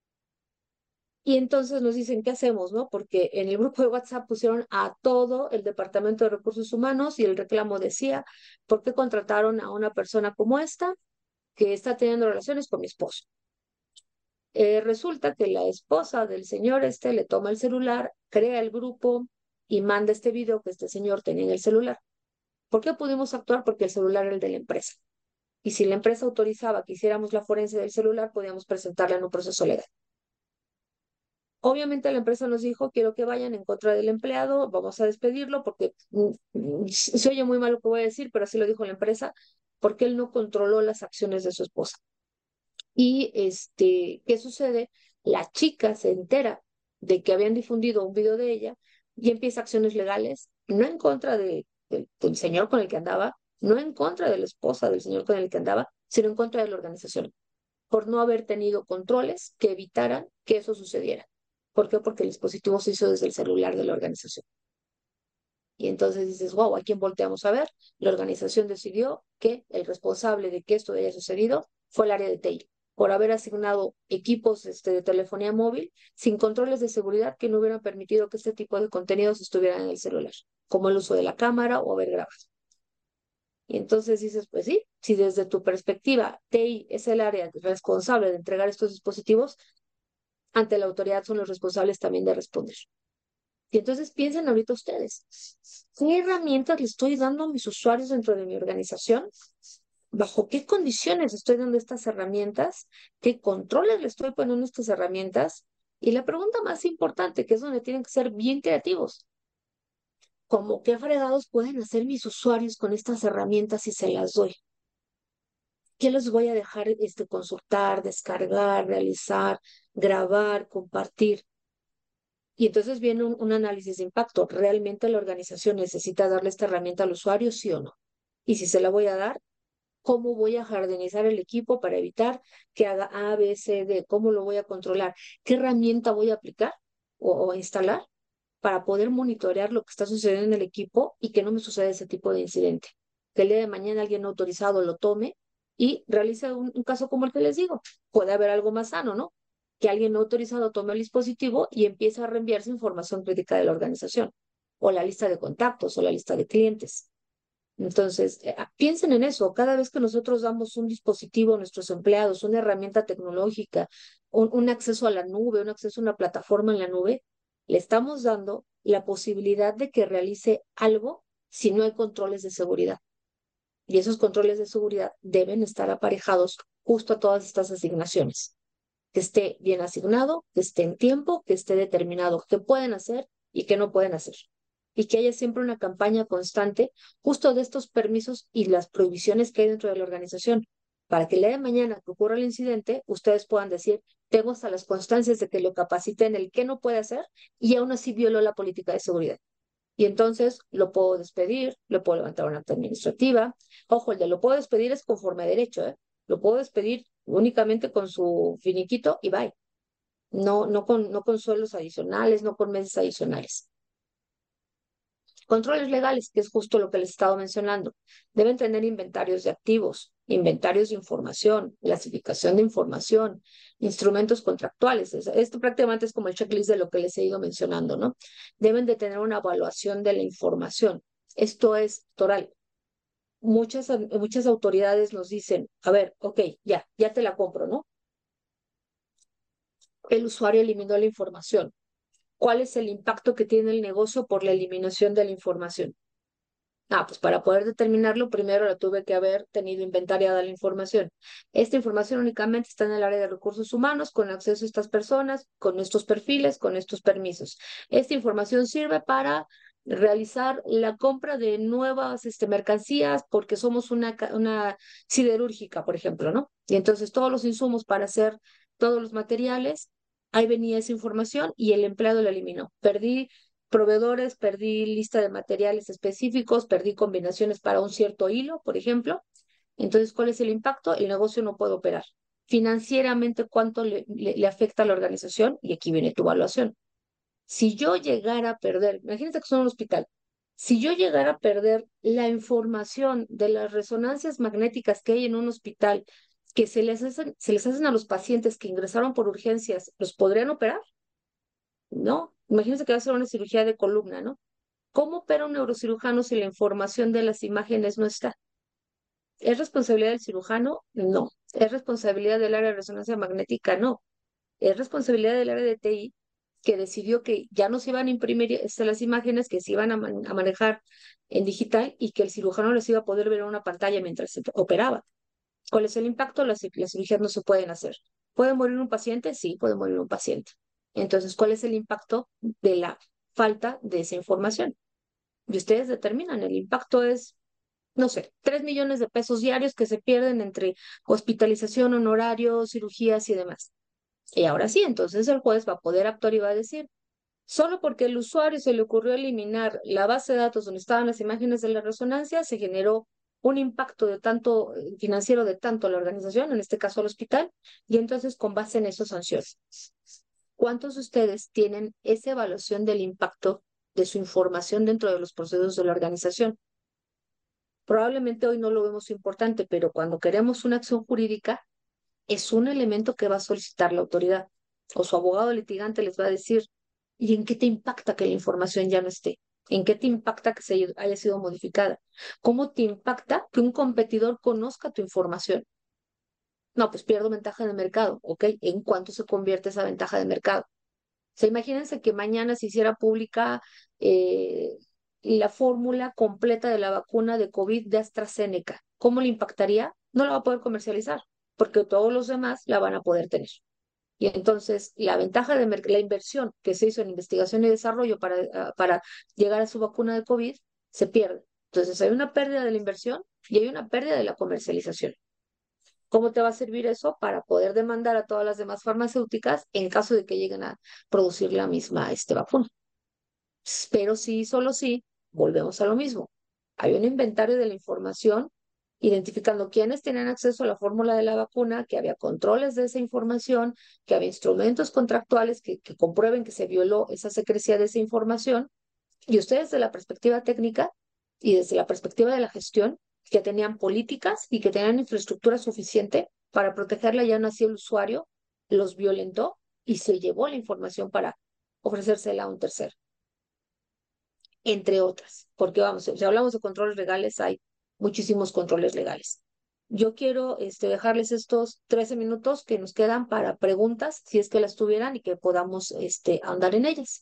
[SPEAKER 2] Y entonces nos dicen, ¿qué hacemos, no? Porque en el grupo de WhatsApp pusieron a todo el Departamento de Recursos Humanos y el reclamo decía, ¿por qué contrataron a una persona como esta que está teniendo relaciones con mi esposo? Resulta que la esposa del señor le toma el celular, crea el grupo y manda este video que este señor tenía en el celular. ¿Por qué pudimos actuar? Porque el celular era el de la empresa. Y si la empresa autorizaba que hiciéramos la forense del celular, podíamos presentarla en un proceso legal. Obviamente la empresa nos dijo, quiero que vayan en contra del empleado, vamos a despedirlo porque se oye muy mal lo que voy a decir, pero así lo dijo la empresa, porque él no controló las acciones de su esposa. Y ¿qué sucede? La chica se entera de que habían difundido un video de ella y empieza acciones legales, no en contra del señor con el que andaba, no en contra de la esposa del señor con el que andaba, sino en contra de la organización, por no haber tenido controles que evitaran que eso sucediera. ¿Por qué? Porque el dispositivo se hizo desde el celular de la organización. Y entonces dices, wow, ¿a quién volteamos a ver? La organización decidió que el responsable de que esto haya sucedido fue el área de TI, por haber asignado equipos de telefonía móvil sin controles de seguridad que no hubieran permitido que este tipo de contenidos estuvieran en el celular, como el uso de la cámara o haber grabado. Y entonces dices, pues sí, si desde tu perspectiva TI es el área responsable de entregar estos dispositivos, ante la autoridad son los responsables también de responder. Y entonces piensen ahorita ustedes, ¿qué herramientas le estoy dando a mis usuarios dentro de mi organización? ¿Bajo qué condiciones estoy dando estas herramientas? ¿Qué controles le estoy poniendo a estas herramientas? Y la pregunta más importante, que es donde tienen que ser bien creativos, ¿cómo qué fregados pueden hacer mis usuarios con estas herramientas si se las doy? ¿Qué les voy a dejar consultar, descargar, realizar, grabar, compartir? Y entonces viene un análisis de impacto. ¿Realmente la organización necesita darle esta herramienta al usuario, sí o no? Y si se la voy a dar, ¿cómo voy a jardinizar el equipo para evitar que haga A, B, C, D? ¿Cómo lo voy a controlar? ¿Qué herramienta voy a aplicar o instalar para poder monitorear lo que está sucediendo en el equipo y que no me suceda ese tipo de incidente? Que el día de mañana alguien no autorizado lo tome y realice un caso como el que les digo. Puede haber algo más sano, ¿no? Que alguien no autorizado tome el dispositivo y empiece a reenviarse información crítica de la organización, o la lista de contactos, o la lista de clientes. Entonces, piensen en eso. Cada vez que nosotros damos un dispositivo a nuestros empleados, una herramienta tecnológica, un acceso a la nube, un acceso a una plataforma en la nube, le estamos dando la posibilidad de que realice algo si no hay controles de seguridad. Y esos controles de seguridad deben estar aparejados justo a todas estas asignaciones. Que esté bien asignado, que esté en tiempo, que esté determinado qué pueden hacer y qué no pueden hacer. Y que haya siempre una campaña constante justo de estos permisos y las prohibiciones que hay dentro de la organización, para que el día de mañana que ocurra el incidente, ustedes puedan decir, tengo hasta las constancias de que lo capacité en el qué no puede hacer y aún así violó la política de seguridad. Y entonces lo puedo despedir, le puedo levantar una acta administrativa. Ojo, el de lo puedo despedir es conforme a derecho, ¿eh? Lo puedo despedir únicamente con su finiquito y bye. No con sueldos adicionales, no con meses adicionales. Controles legales, que es justo lo que les he estado mencionando. Deben tener inventarios de activos, inventarios de información, clasificación de información, instrumentos contractuales. Esto prácticamente es como el checklist de lo que les he ido mencionando, ¿no? Deben de tener una evaluación de la información. Esto es toral. Muchas autoridades nos dicen, a ver, ok, ya te la compro, ¿no? El usuario eliminó la información. ¿Cuál es el impacto que tiene el negocio por la eliminación de la información? Pues para poder determinarlo, primero la tuve que haber tenido inventariada la información. Esta información únicamente está en el área de recursos humanos, con acceso a estas personas, con estos perfiles, con estos permisos. Esta información sirve para realizar la compra de nuevas mercancías porque somos una siderúrgica, por ejemplo, ¿no? Y entonces todos los insumos para hacer todos los materiales, ahí venía esa información y el empleado la eliminó. Perdí proveedores, perdí lista de materiales específicos, perdí combinaciones para un cierto hilo, por ejemplo. Entonces, ¿cuál es el impacto? El negocio no puede operar. Financieramente, ¿cuánto le afecta a la organización? Y aquí viene tu evaluación. Si yo llegara a perder, imagínate que son un hospital, si yo llegara a perder la información de las resonancias magnéticas que hay en un hospital que se les hacen a los pacientes que ingresaron por urgencias, ¿los podrían operar? No, imagínense que va a ser una cirugía de columna, ¿no? ¿Cómo opera un neurocirujano si la información de las imágenes no está? ¿Es responsabilidad del cirujano? No. ¿Es responsabilidad del área de resonancia magnética? No. Es responsabilidad del área de TI que decidió que ya no se iban a imprimir las imágenes, que se iban a manejar en digital y que el cirujano les iba a poder ver en una pantalla mientras se operaba. ¿Cuál es el impacto? Las cirugías no se pueden hacer. ¿Puede morir un paciente? Sí, puede morir un paciente. Entonces, ¿cuál es el impacto de la falta de esa información? Y ustedes determinan, el impacto es, no sé, 3 millones de pesos diarios que se pierden entre hospitalización, honorarios, cirugías y demás. Y ahora sí, entonces el juez va a poder actuar y va a decir, solo porque el usuario se le ocurrió eliminar la base de datos donde estaban las imágenes de la resonancia, se generó un impacto de tanto financiero de tanto a la organización, en este caso al hospital, y entonces con base en eso sanciona. ¿Cuántos de ustedes tienen esa evaluación del impacto de su información dentro de los procesos de la organización? Probablemente hoy no lo vemos importante, pero cuando queremos una acción jurídica, es un elemento que va a solicitar la autoridad o su abogado litigante les va a decir, ¿y en qué te impacta que la información ya no esté? ¿En qué te impacta que se haya sido modificada? ¿Cómo te impacta que un competidor conozca tu información? No, pues pierdo ventaja de mercado, ¿ok? ¿En cuánto se convierte esa ventaja de mercado? O sea, imagínense que mañana se hiciera pública eh, la fórmula completa de la vacuna de COVID de AstraZeneca. ¿Cómo le impactaría? No la va a poder comercializar, porque todos los demás la van a poder tener. Y entonces la ventaja de la inversión que se hizo en investigación y desarrollo para llegar a su vacuna de COVID se pierde. Entonces hay una pérdida de la inversión y hay una pérdida de la comercialización. ¿Cómo te va a servir eso para poder demandar a todas las demás farmacéuticas en caso de que lleguen a producir la misma vacuna? Pero sí, solo sí, volvemos a lo mismo. Hay un inventario de la información identificando quiénes tienen acceso a la fórmula de la vacuna, que había controles de esa información, que había instrumentos contractuales que comprueben que se violó esa secrecía de esa información. Y ustedes desde la perspectiva técnica y desde la perspectiva de la gestión, que tenían políticas y que tenían infraestructura suficiente para protegerla, ya no así el usuario los violentó y se llevó la información para ofrecérsela a un tercero, entre otras. Porque vamos, si hablamos de controles legales, hay muchísimos controles legales. Yo quiero dejarles estos 13 minutos que nos quedan para preguntas, si es que las tuvieran, y que podamos ahondar en ellas.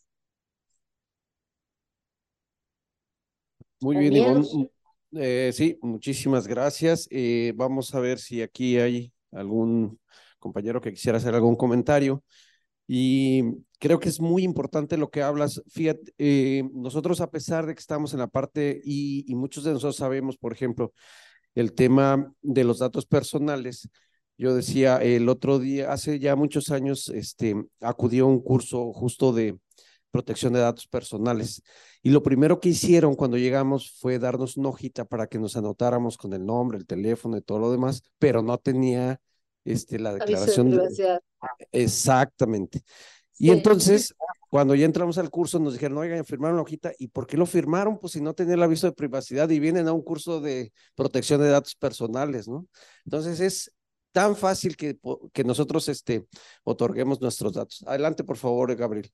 [SPEAKER 1] Muy
[SPEAKER 2] O
[SPEAKER 1] bien, Ivonne.
[SPEAKER 2] miedos.
[SPEAKER 1] Sí, muchísimas gracias. Vamos a ver si aquí hay algún compañero que quisiera hacer algún comentario. Y creo que es muy importante lo que hablas. Fíjate, nosotros a pesar de que estamos en la parte y muchos de nosotros sabemos, por ejemplo, el tema de los datos personales. Yo decía el otro día, hace ya muchos años, acudí a un curso justo de protección de datos personales. Y lo primero que hicieron cuando llegamos fue darnos una hojita para que nos anotáramos con el nombre, el teléfono y todo lo demás, pero no tenía la
[SPEAKER 2] Aviso de
[SPEAKER 1] declaración
[SPEAKER 2] privacidad.
[SPEAKER 1] exactamente. Y
[SPEAKER 2] Sí.
[SPEAKER 1] entonces, cuando ya entramos al curso, nos dijeron, oigan, firmaron la hojita. ¿Y por qué lo firmaron? Pues si no tenía el aviso de privacidad y vienen a un curso de protección de datos personales, ¿no? Entonces es tan fácil que nosotros otorguemos nuestros datos. Adelante, por favor, Gabriel.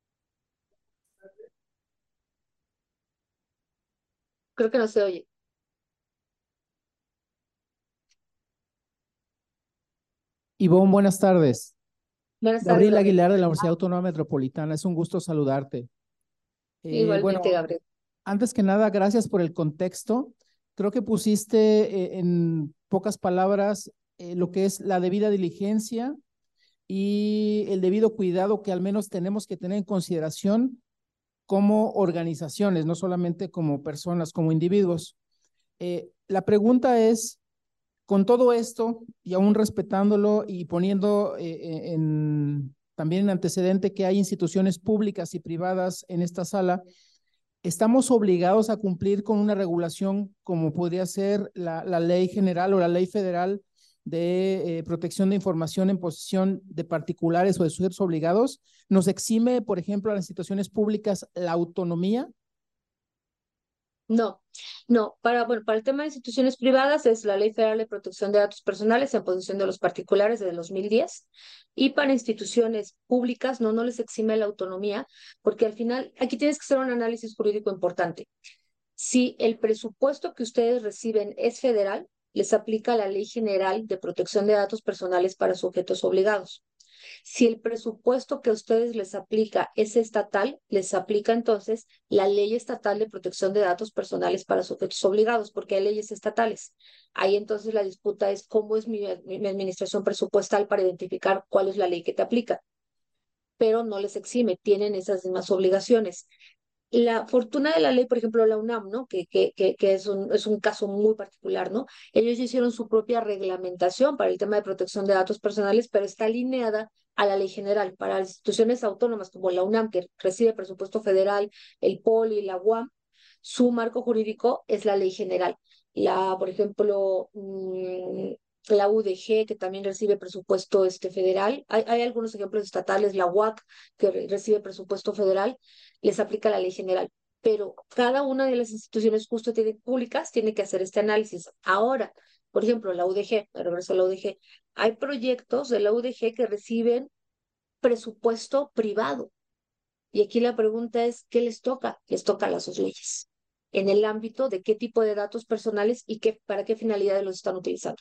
[SPEAKER 2] Creo que no se oye.
[SPEAKER 3] Ivonne, buenas tardes.
[SPEAKER 2] Buenas tardes,
[SPEAKER 3] Gabriel
[SPEAKER 2] Gabriel.
[SPEAKER 3] Aguilar de la Universidad Autónoma Metropolitana, es un gusto saludarte. Bueno,
[SPEAKER 2] Igualmente, Gabriel.
[SPEAKER 3] antes que nada, gracias por el contexto. Creo que pusiste en pocas palabras lo que es la debida diligencia y el debido cuidado que al menos tenemos que tener en consideración como organizaciones, no solamente como personas, como individuos. La pregunta es, con todo esto y aún respetándolo y poniendo también en antecedente que hay instituciones públicas y privadas en esta sala, estamos obligados a cumplir con una regulación como podría ser la ley general o la ley federal de protección de información en posesión de particulares o de sujetos obligados. Nos exime, por ejemplo, a las instituciones públicas la autonomía.
[SPEAKER 2] No, no, bueno, para el tema de instituciones privadas es la Ley Federal de Protección de Datos Personales en posesión de los particulares de 2010, y para instituciones públicas no les exime la autonomía, porque al final aquí tienes que hacer un análisis jurídico importante. Si el presupuesto que ustedes reciben es federal, les aplica la Ley General de Protección de Datos Personales para sujetos obligados. Si el presupuesto que a ustedes les aplica es estatal, les aplica entonces la Ley Estatal de Protección de Datos Personales para sujetos obligados, porque hay leyes estatales. Ahí entonces la disputa es cómo es mi administración presupuestal para identificar cuál es la ley que te aplica, pero no les exime, tienen esas mismas obligaciones. La fortuna de la ley, por ejemplo, la UNAM, ¿no? Que es un caso muy particular, ¿no? Ellos hicieron su propia reglamentación para el tema de protección de datos personales, pero está alineada a la ley general. Para las instituciones autónomas como la UNAM, que recibe presupuesto federal, el POLI, la UAM, su marco jurídico es la ley general. Por ejemplo, la UDG, que también recibe presupuesto federal. Hay algunos ejemplos estatales, la UAC, que recibe presupuesto federal, les aplica la ley general. Pero cada una de las instituciones justo públicas tiene que hacer este análisis. Ahora, por ejemplo, la UDG, me regreso a la UDG, hay proyectos de la UDG que reciben presupuesto privado. Y aquí la pregunta es, ¿qué les toca? Les toca las sus leyes en el ámbito de qué tipo de datos personales y para qué finalidades los están utilizando.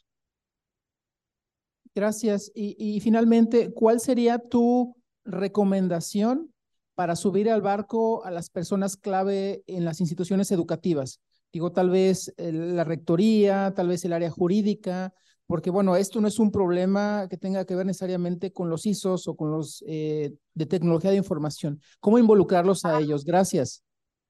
[SPEAKER 3] Gracias. Y finalmente, ¿cuál sería tu recomendación para subir al barco a las personas clave en las instituciones educativas? Digo, tal vez la rectoría, tal vez el área jurídica, porque bueno, esto no es un problema que tenga que ver necesariamente con los ISOs o con los de tecnología de información. ¿Cómo involucrarlos a ellos? Gracias.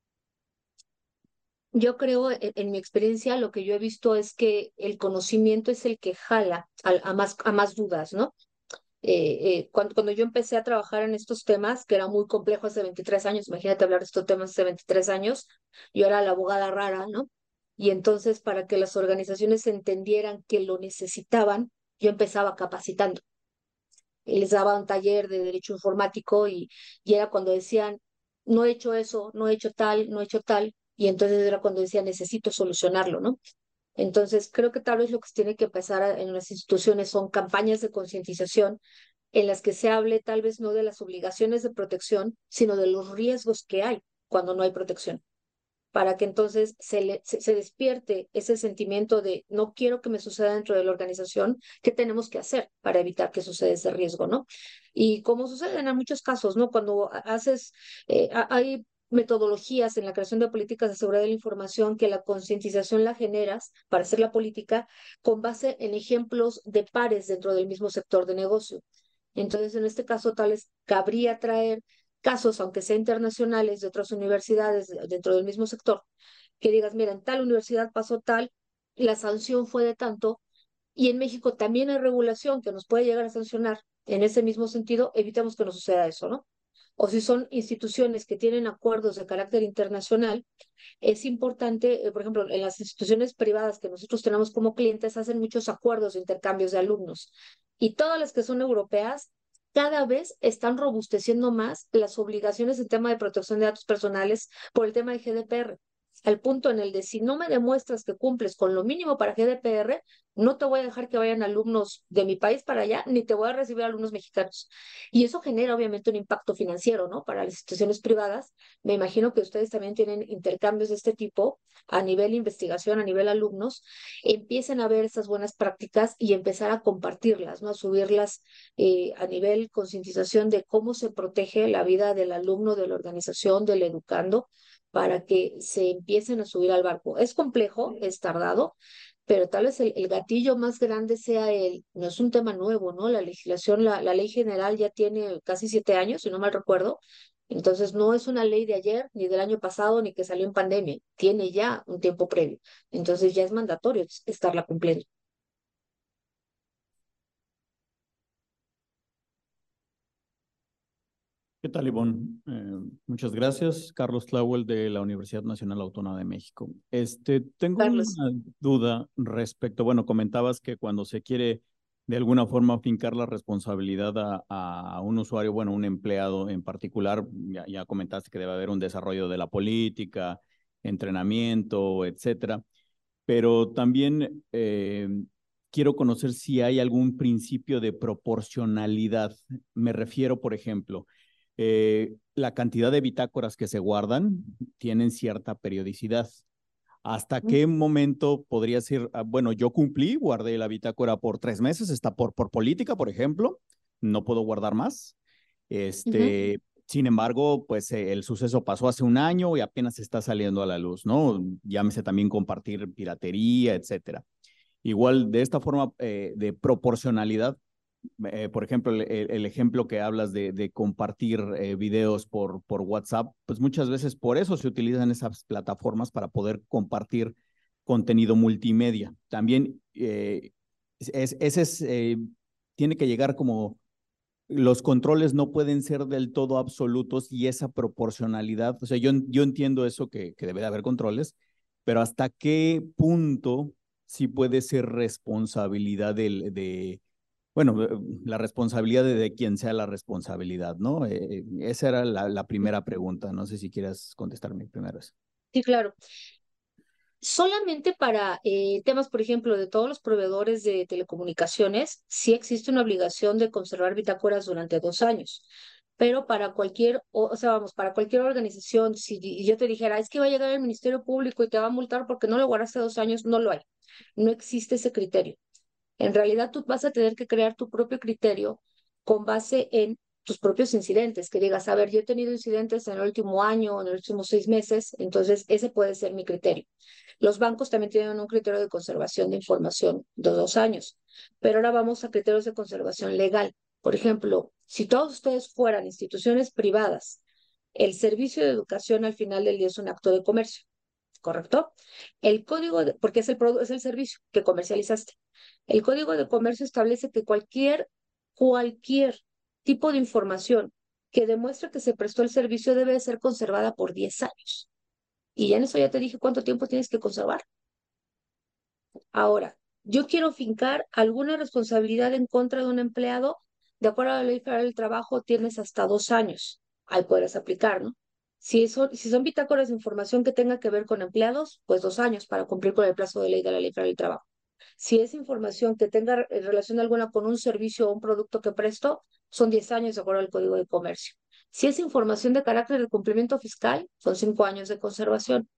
[SPEAKER 2] Yo creo, en mi experiencia, lo que yo he visto es que el conocimiento es el que jala a más dudas, ¿no? Cuando yo empecé a trabajar en estos temas, que era muy complejo hace 23 años, imagínate hablar de estos temas hace 23 años, yo era la abogada rara, ¿no? Y entonces, para que las organizaciones entendieran que lo necesitaban, yo empezaba capacitando. Y les daba un taller de derecho informático, y era cuando decían, no he hecho eso, no he hecho tal, no he hecho tal, y entonces era cuando decía, necesito solucionarlo, ¿no? Entonces, creo que tal vez lo que se tiene que empezar en las instituciones son campañas de concientización en las que se hable tal vez no de las obligaciones de protección, sino de los riesgos que hay cuando no hay protección. para que entonces se despierte ese sentimiento de no quiero que me suceda dentro de la organización, ¿qué tenemos que hacer para evitar que suceda ese riesgo, ¿no? Y como sucede en muchos casos, ¿no? Cuando haces, hay metodologías en la creación de políticas de seguridad de la información que la concientización la generas para hacer la política con base en ejemplos de pares dentro del mismo sector de negocio. Entonces, en este caso, tal vez cabría traer casos, aunque sean internacionales, de otras universidades dentro del mismo sector, que digas, mira, en tal universidad pasó tal, la sanción fue de tanto, y en México también hay regulación que nos puede llegar a sancionar en ese mismo sentido, evitamos que nos suceda eso, ¿no? O si son instituciones que tienen acuerdos de carácter internacional, es importante, por ejemplo, en las instituciones privadas que nosotros tenemos como clientes, hacen muchos acuerdos de intercambios de alumnos. Y todas las que son europeas, cada vez están robusteciendo más las obligaciones en tema de protección de datos personales por el tema de GDPR, al punto en el de si no me demuestras que cumples con lo mínimo para GDPR, no te voy a dejar que vayan alumnos de mi país para allá, ni te voy a recibir alumnos mexicanos. Y eso genera obviamente un impacto financiero, ¿no? Para las instituciones privadas. Me imagino que ustedes también tienen intercambios de este tipo a nivel investigación, a nivel alumnos. Empiecen a ver esas buenas prácticas y empezar a compartirlas, ¿no? A subirlas a nivel concientización de cómo se protege la vida del alumno, de la organización, del educando, para que se empiecen a subir al barco. Es complejo, es tardado, pero tal vez el gatillo más grande sea no es un tema nuevo, ¿no? La legislación, la ley general ya tiene casi 7 años, si no mal recuerdo. Entonces no es una ley de ayer, ni del año pasado, ni que salió en pandemia. Tiene ya un tiempo previo. Entonces ya es mandatorio estarla cumpliendo.
[SPEAKER 4] ¿Qué tal, Ivonne? Muchas gracias. Carlos Tlauel de la Universidad Nacional Autónoma de México. Tengo
[SPEAKER 2] Carlos.
[SPEAKER 4] una duda respecto, bueno, comentabas que cuando se quiere de alguna forma fincar la responsabilidad a un usuario, bueno, un empleado en particular, ya comentaste que debe haber un desarrollo de la política, entrenamiento, etcétera, pero también quiero conocer si hay algún principio de proporcionalidad. Me refiero, por ejemplo, la cantidad de bitácoras que se guardan tienen cierta periodicidad. ¿Hasta qué momento podría ser, bueno, yo cumplí, guardé la bitácora por 3 meses, está por política, por ejemplo, no puedo guardar más? Sin embargo, pues el suceso pasó hace un año y apenas está saliendo a la luz, ¿no? Llámese también compartir piratería, etcétera. Igual, de esta forma de proporcionalidad, por ejemplo, el ejemplo que hablas de compartir videos por WhatsApp, pues muchas veces por eso se utilizan esas plataformas para poder compartir contenido multimedia. También tiene que llegar como los controles no pueden ser del todo absolutos y esa proporcionalidad, o sea, yo entiendo eso que debe de haber controles, pero ¿hasta qué punto sí puede ser responsabilidad bueno, la responsabilidad de quien sea la responsabilidad, ¿no? Esa era la primera pregunta. No sé si quieras contestarme primero eso.
[SPEAKER 2] Sí, claro. Solamente para temas, por ejemplo, de todos los proveedores de telecomunicaciones, sí existe una obligación de conservar bitácoras durante 2 años. Pero para cualquier, o sea, vamos, para cualquier organización, si yo te dijera, es que va a llegar el Ministerio Público y te va a multar porque no lo guardaste 2 años, no lo hay. No existe ese criterio. En realidad tú vas a tener que crear tu propio criterio con base en tus propios incidentes, que digas, a ver, yo he tenido incidentes en el último año, en los últimos 6 meses, entonces ese puede ser mi criterio. Los bancos también tienen un criterio de conservación de información de 2 años, pero ahora vamos a criterios de conservación legal. Por ejemplo, si todos ustedes fueran instituciones privadas, el servicio de educación al final del día es un acto de comercio, ¿correcto? Porque es el servicio que comercializaste. El Código de Comercio establece que cualquier tipo de información que demuestre que se prestó el servicio debe ser conservada por 10 años. Y ya en eso ya te dije cuánto tiempo tienes que conservar. Ahora, yo quiero fincar alguna responsabilidad en contra de un empleado. De acuerdo a la Ley Federal del Trabajo, tienes hasta 2 años. Ahí puedes aplicar, ¿no? Si son bitácoras de información que tenga que ver con empleados, pues 2 años para cumplir con el plazo de ley de la Ley Federal del Trabajo. Si es información que tenga relación alguna con un servicio o un producto que presto, son 10 años de acuerdo al Código de Comercio. Si es información de carácter de cumplimiento fiscal, son 5 años de conservación.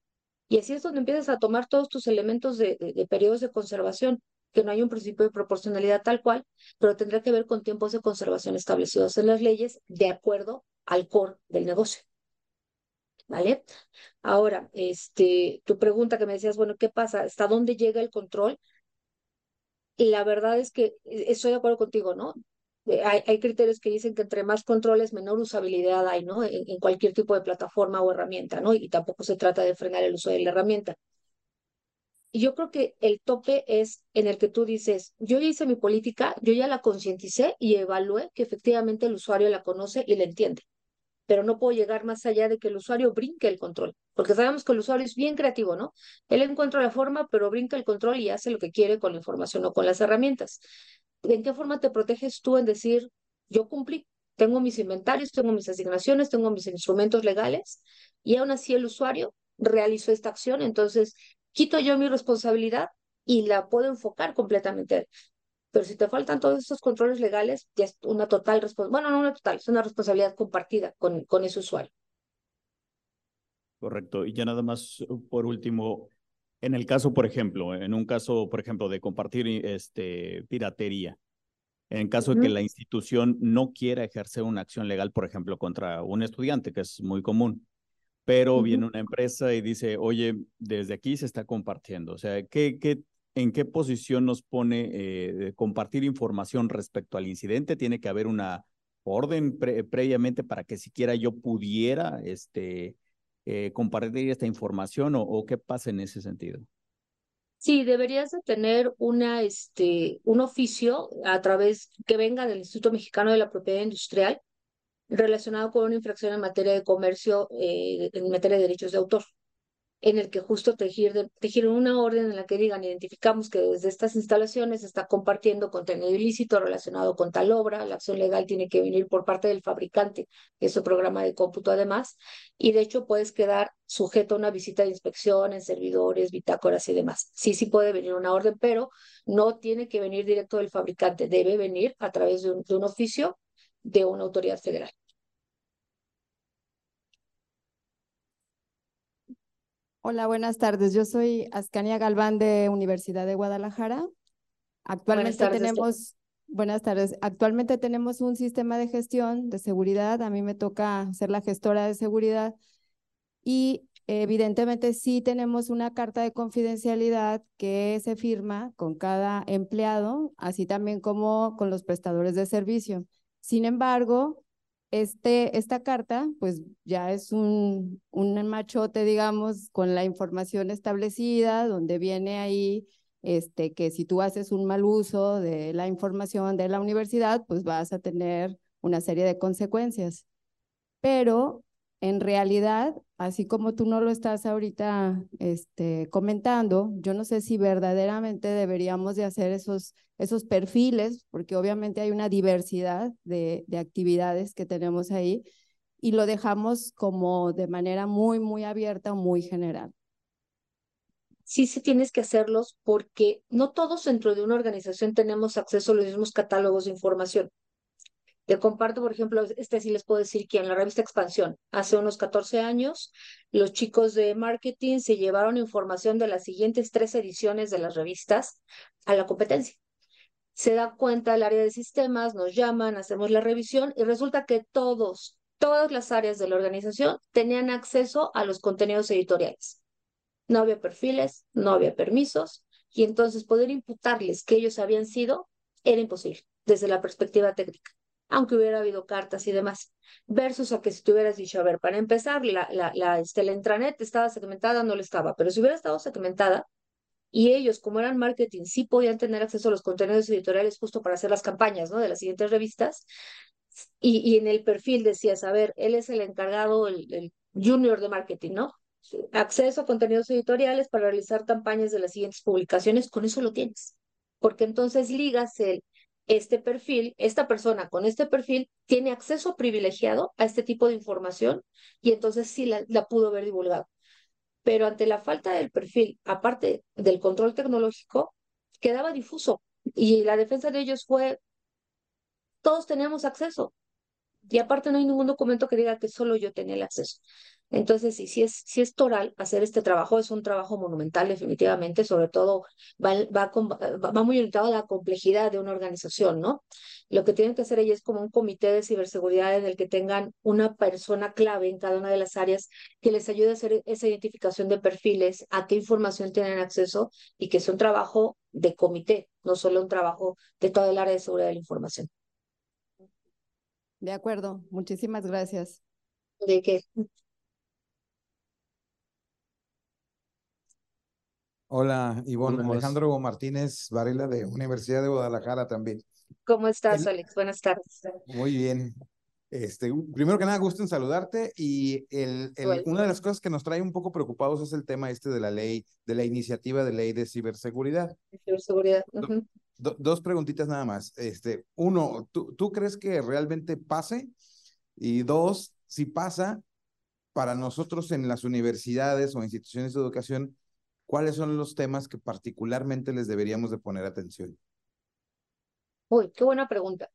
[SPEAKER 2] Y así es donde empiezas a tomar todos tus elementos de periodos de conservación, que no hay un principio de proporcionalidad tal cual, pero tendrá que ver con tiempos de conservación establecidos en las leyes de acuerdo al core del negocio. ¿Vale? Ahora, tu pregunta que me decías, bueno, ¿qué pasa? ¿Hasta dónde llega el control? Y la verdad es que estoy de acuerdo contigo, ¿no? Hay criterios que dicen que entre más controles, menor usabilidad hay, ¿no? En cualquier tipo de plataforma o herramienta, ¿no? Y tampoco se trata de frenar el uso de la herramienta. Y yo creo que el tope es en el que tú dices, yo ya hice mi política, yo ya la concienticé y evalué que efectivamente el usuario la conoce y la entiende, pero no puedo llegar más allá de que el usuario brinque el control, porque sabemos que el usuario es bien creativo, ¿no? Él encuentra la forma, pero brinca el control y hace lo que quiere con la información o con las herramientas. ¿En qué forma te proteges tú en decir, yo cumplí, tengo mis inventarios, tengo mis asignaciones, tengo mis instrumentos legales, y aún así el usuario realizó esta acción, entonces quito yo mi responsabilidad y la puedo enfocar completamente a él? Pero si te faltan todos estos controles legales, ya es una total responsabilidad, bueno, no una total, es una responsabilidad compartida con ese usuario.
[SPEAKER 4] Correcto. Y ya nada más, por último, en el caso, por ejemplo, en un caso, por ejemplo, de compartir piratería, en caso de que la institución no quiera ejercer una acción legal, por ejemplo, contra un estudiante, que es muy común, pero viene una empresa y dice, oye, desde aquí se está compartiendo. O sea, ¿en qué posición nos pone compartir información respecto al incidente? ¿Tiene que haber una orden previamente para que siquiera yo pudiera compartir esta información o qué pasa en ese sentido?
[SPEAKER 2] Sí, deberías de tener un oficio a través que venga del Instituto Mexicano de la Propiedad Industrial relacionado con una infracción en materia de comercio, en materia de derechos de autor, en el que justo te giren una orden en la que digan, identificamos que desde estas instalaciones se está compartiendo contenido ilícito relacionado con tal obra, la acción legal tiene que venir por parte del fabricante, que es su programa de cómputo además, y de hecho puedes quedar sujeto a una visita de inspección en servidores, bitácoras y demás. Sí, sí puede venir una orden, pero no tiene que venir directo del fabricante, debe venir a través de un oficio de una autoridad federal.
[SPEAKER 5] Hola, buenas tardes. Yo soy Ascania Galván de Universidad de Guadalajara.
[SPEAKER 2] Buenas
[SPEAKER 5] Actualmente
[SPEAKER 2] tardes.
[SPEAKER 5] tenemos, buenas tardes. Actualmente tenemos un sistema de gestión de seguridad. A mí me toca ser la gestora de seguridad y evidentemente sí tenemos una carta de confidencialidad que se firma con cada empleado, así también como con los prestadores de servicio. Sin embargo, esta carta, pues ya es un machote, digamos, con la información establecida, donde viene ahí que si tú haces un mal uso de la información de la universidad, pues vas a tener una serie de consecuencias. Pero en realidad, así como tú no lo estás ahorita comentando, yo no sé si verdaderamente deberíamos de hacer esos perfiles, porque obviamente hay una diversidad de actividades que tenemos ahí y lo dejamos como de manera muy, muy abierta o muy general.
[SPEAKER 2] Sí, sí tienes que hacerlos porque no todos dentro de una organización tenemos acceso a los mismos catálogos de información. Te comparto, por ejemplo, sí les puedo decir que en la revista Expansión, hace unos 14 años, los chicos de marketing se llevaron información de las siguientes 3 ediciones de las revistas a la competencia. Se da cuenta el área de sistemas, nos llaman, hacemos la revisión y resulta que todas las áreas de la organización tenían acceso a los contenidos editoriales. No había perfiles, no había permisos, y entonces poder imputarles que ellos habían sido era imposible desde la perspectiva técnica, aunque hubiera habido cartas y demás. Versus a que si tú hubieras dicho, a ver, para empezar, la intranet estaba segmentada, no lo estaba, pero si hubiera estado segmentada y ellos, como eran marketing, sí podían tener acceso a los contenidos editoriales justo para hacer las campañas, ¿no? De las siguientes revistas, y en el perfil decías, a ver, él es el encargado, el junior de marketing, ¿no? Acceso a contenidos editoriales para realizar campañas de las siguientes publicaciones, con eso lo tienes. Porque entonces ligas este perfil, esta persona con este perfil tiene acceso privilegiado a este tipo de información y entonces sí la pudo haber divulgado. Pero ante la falta del perfil, aparte del control tecnológico, quedaba difuso. Y la defensa de ellos fue, todos teníamos acceso. Y aparte no hay ningún documento que diga que solo yo tenía el acceso. Entonces, sí es toral hacer este trabajo, es un trabajo monumental definitivamente, sobre todo va muy orientado a la complejidad de una organización, ¿no? Lo que tienen que hacer ellos es como un comité de ciberseguridad en el que tengan una persona clave en cada una de las áreas que les ayude a hacer esa identificación de perfiles, a qué información tienen acceso y que es un trabajo de comité, no solo un trabajo de toda el área de seguridad de la información.
[SPEAKER 5] De acuerdo, muchísimas gracias.
[SPEAKER 2] De que
[SPEAKER 6] Hola, Ivonne.
[SPEAKER 1] ¿Cómo vas?
[SPEAKER 6] Alejandro Martínez Varela de Universidad de Guadalajara también.
[SPEAKER 2] ¿Cómo estás,
[SPEAKER 6] El-
[SPEAKER 2] Alex? Buenas tardes.
[SPEAKER 6] Muy bien. Primero que nada, gusto en saludarte y
[SPEAKER 2] Igual.
[SPEAKER 6] una de las cosas que nos trae un poco preocupados es el tema de la ley, de la iniciativa de ley de ciberseguridad.
[SPEAKER 2] Ciberseguridad.
[SPEAKER 6] Do-
[SPEAKER 2] Ujú.
[SPEAKER 6] Dos preguntitas nada más. Uno, ¿tú crees que realmente pase? Y dos, si pasa, para nosotros en las universidades o instituciones de educación, ¿cuáles son los temas que particularmente les deberíamos de poner atención?
[SPEAKER 2] Uy, qué buena pregunta.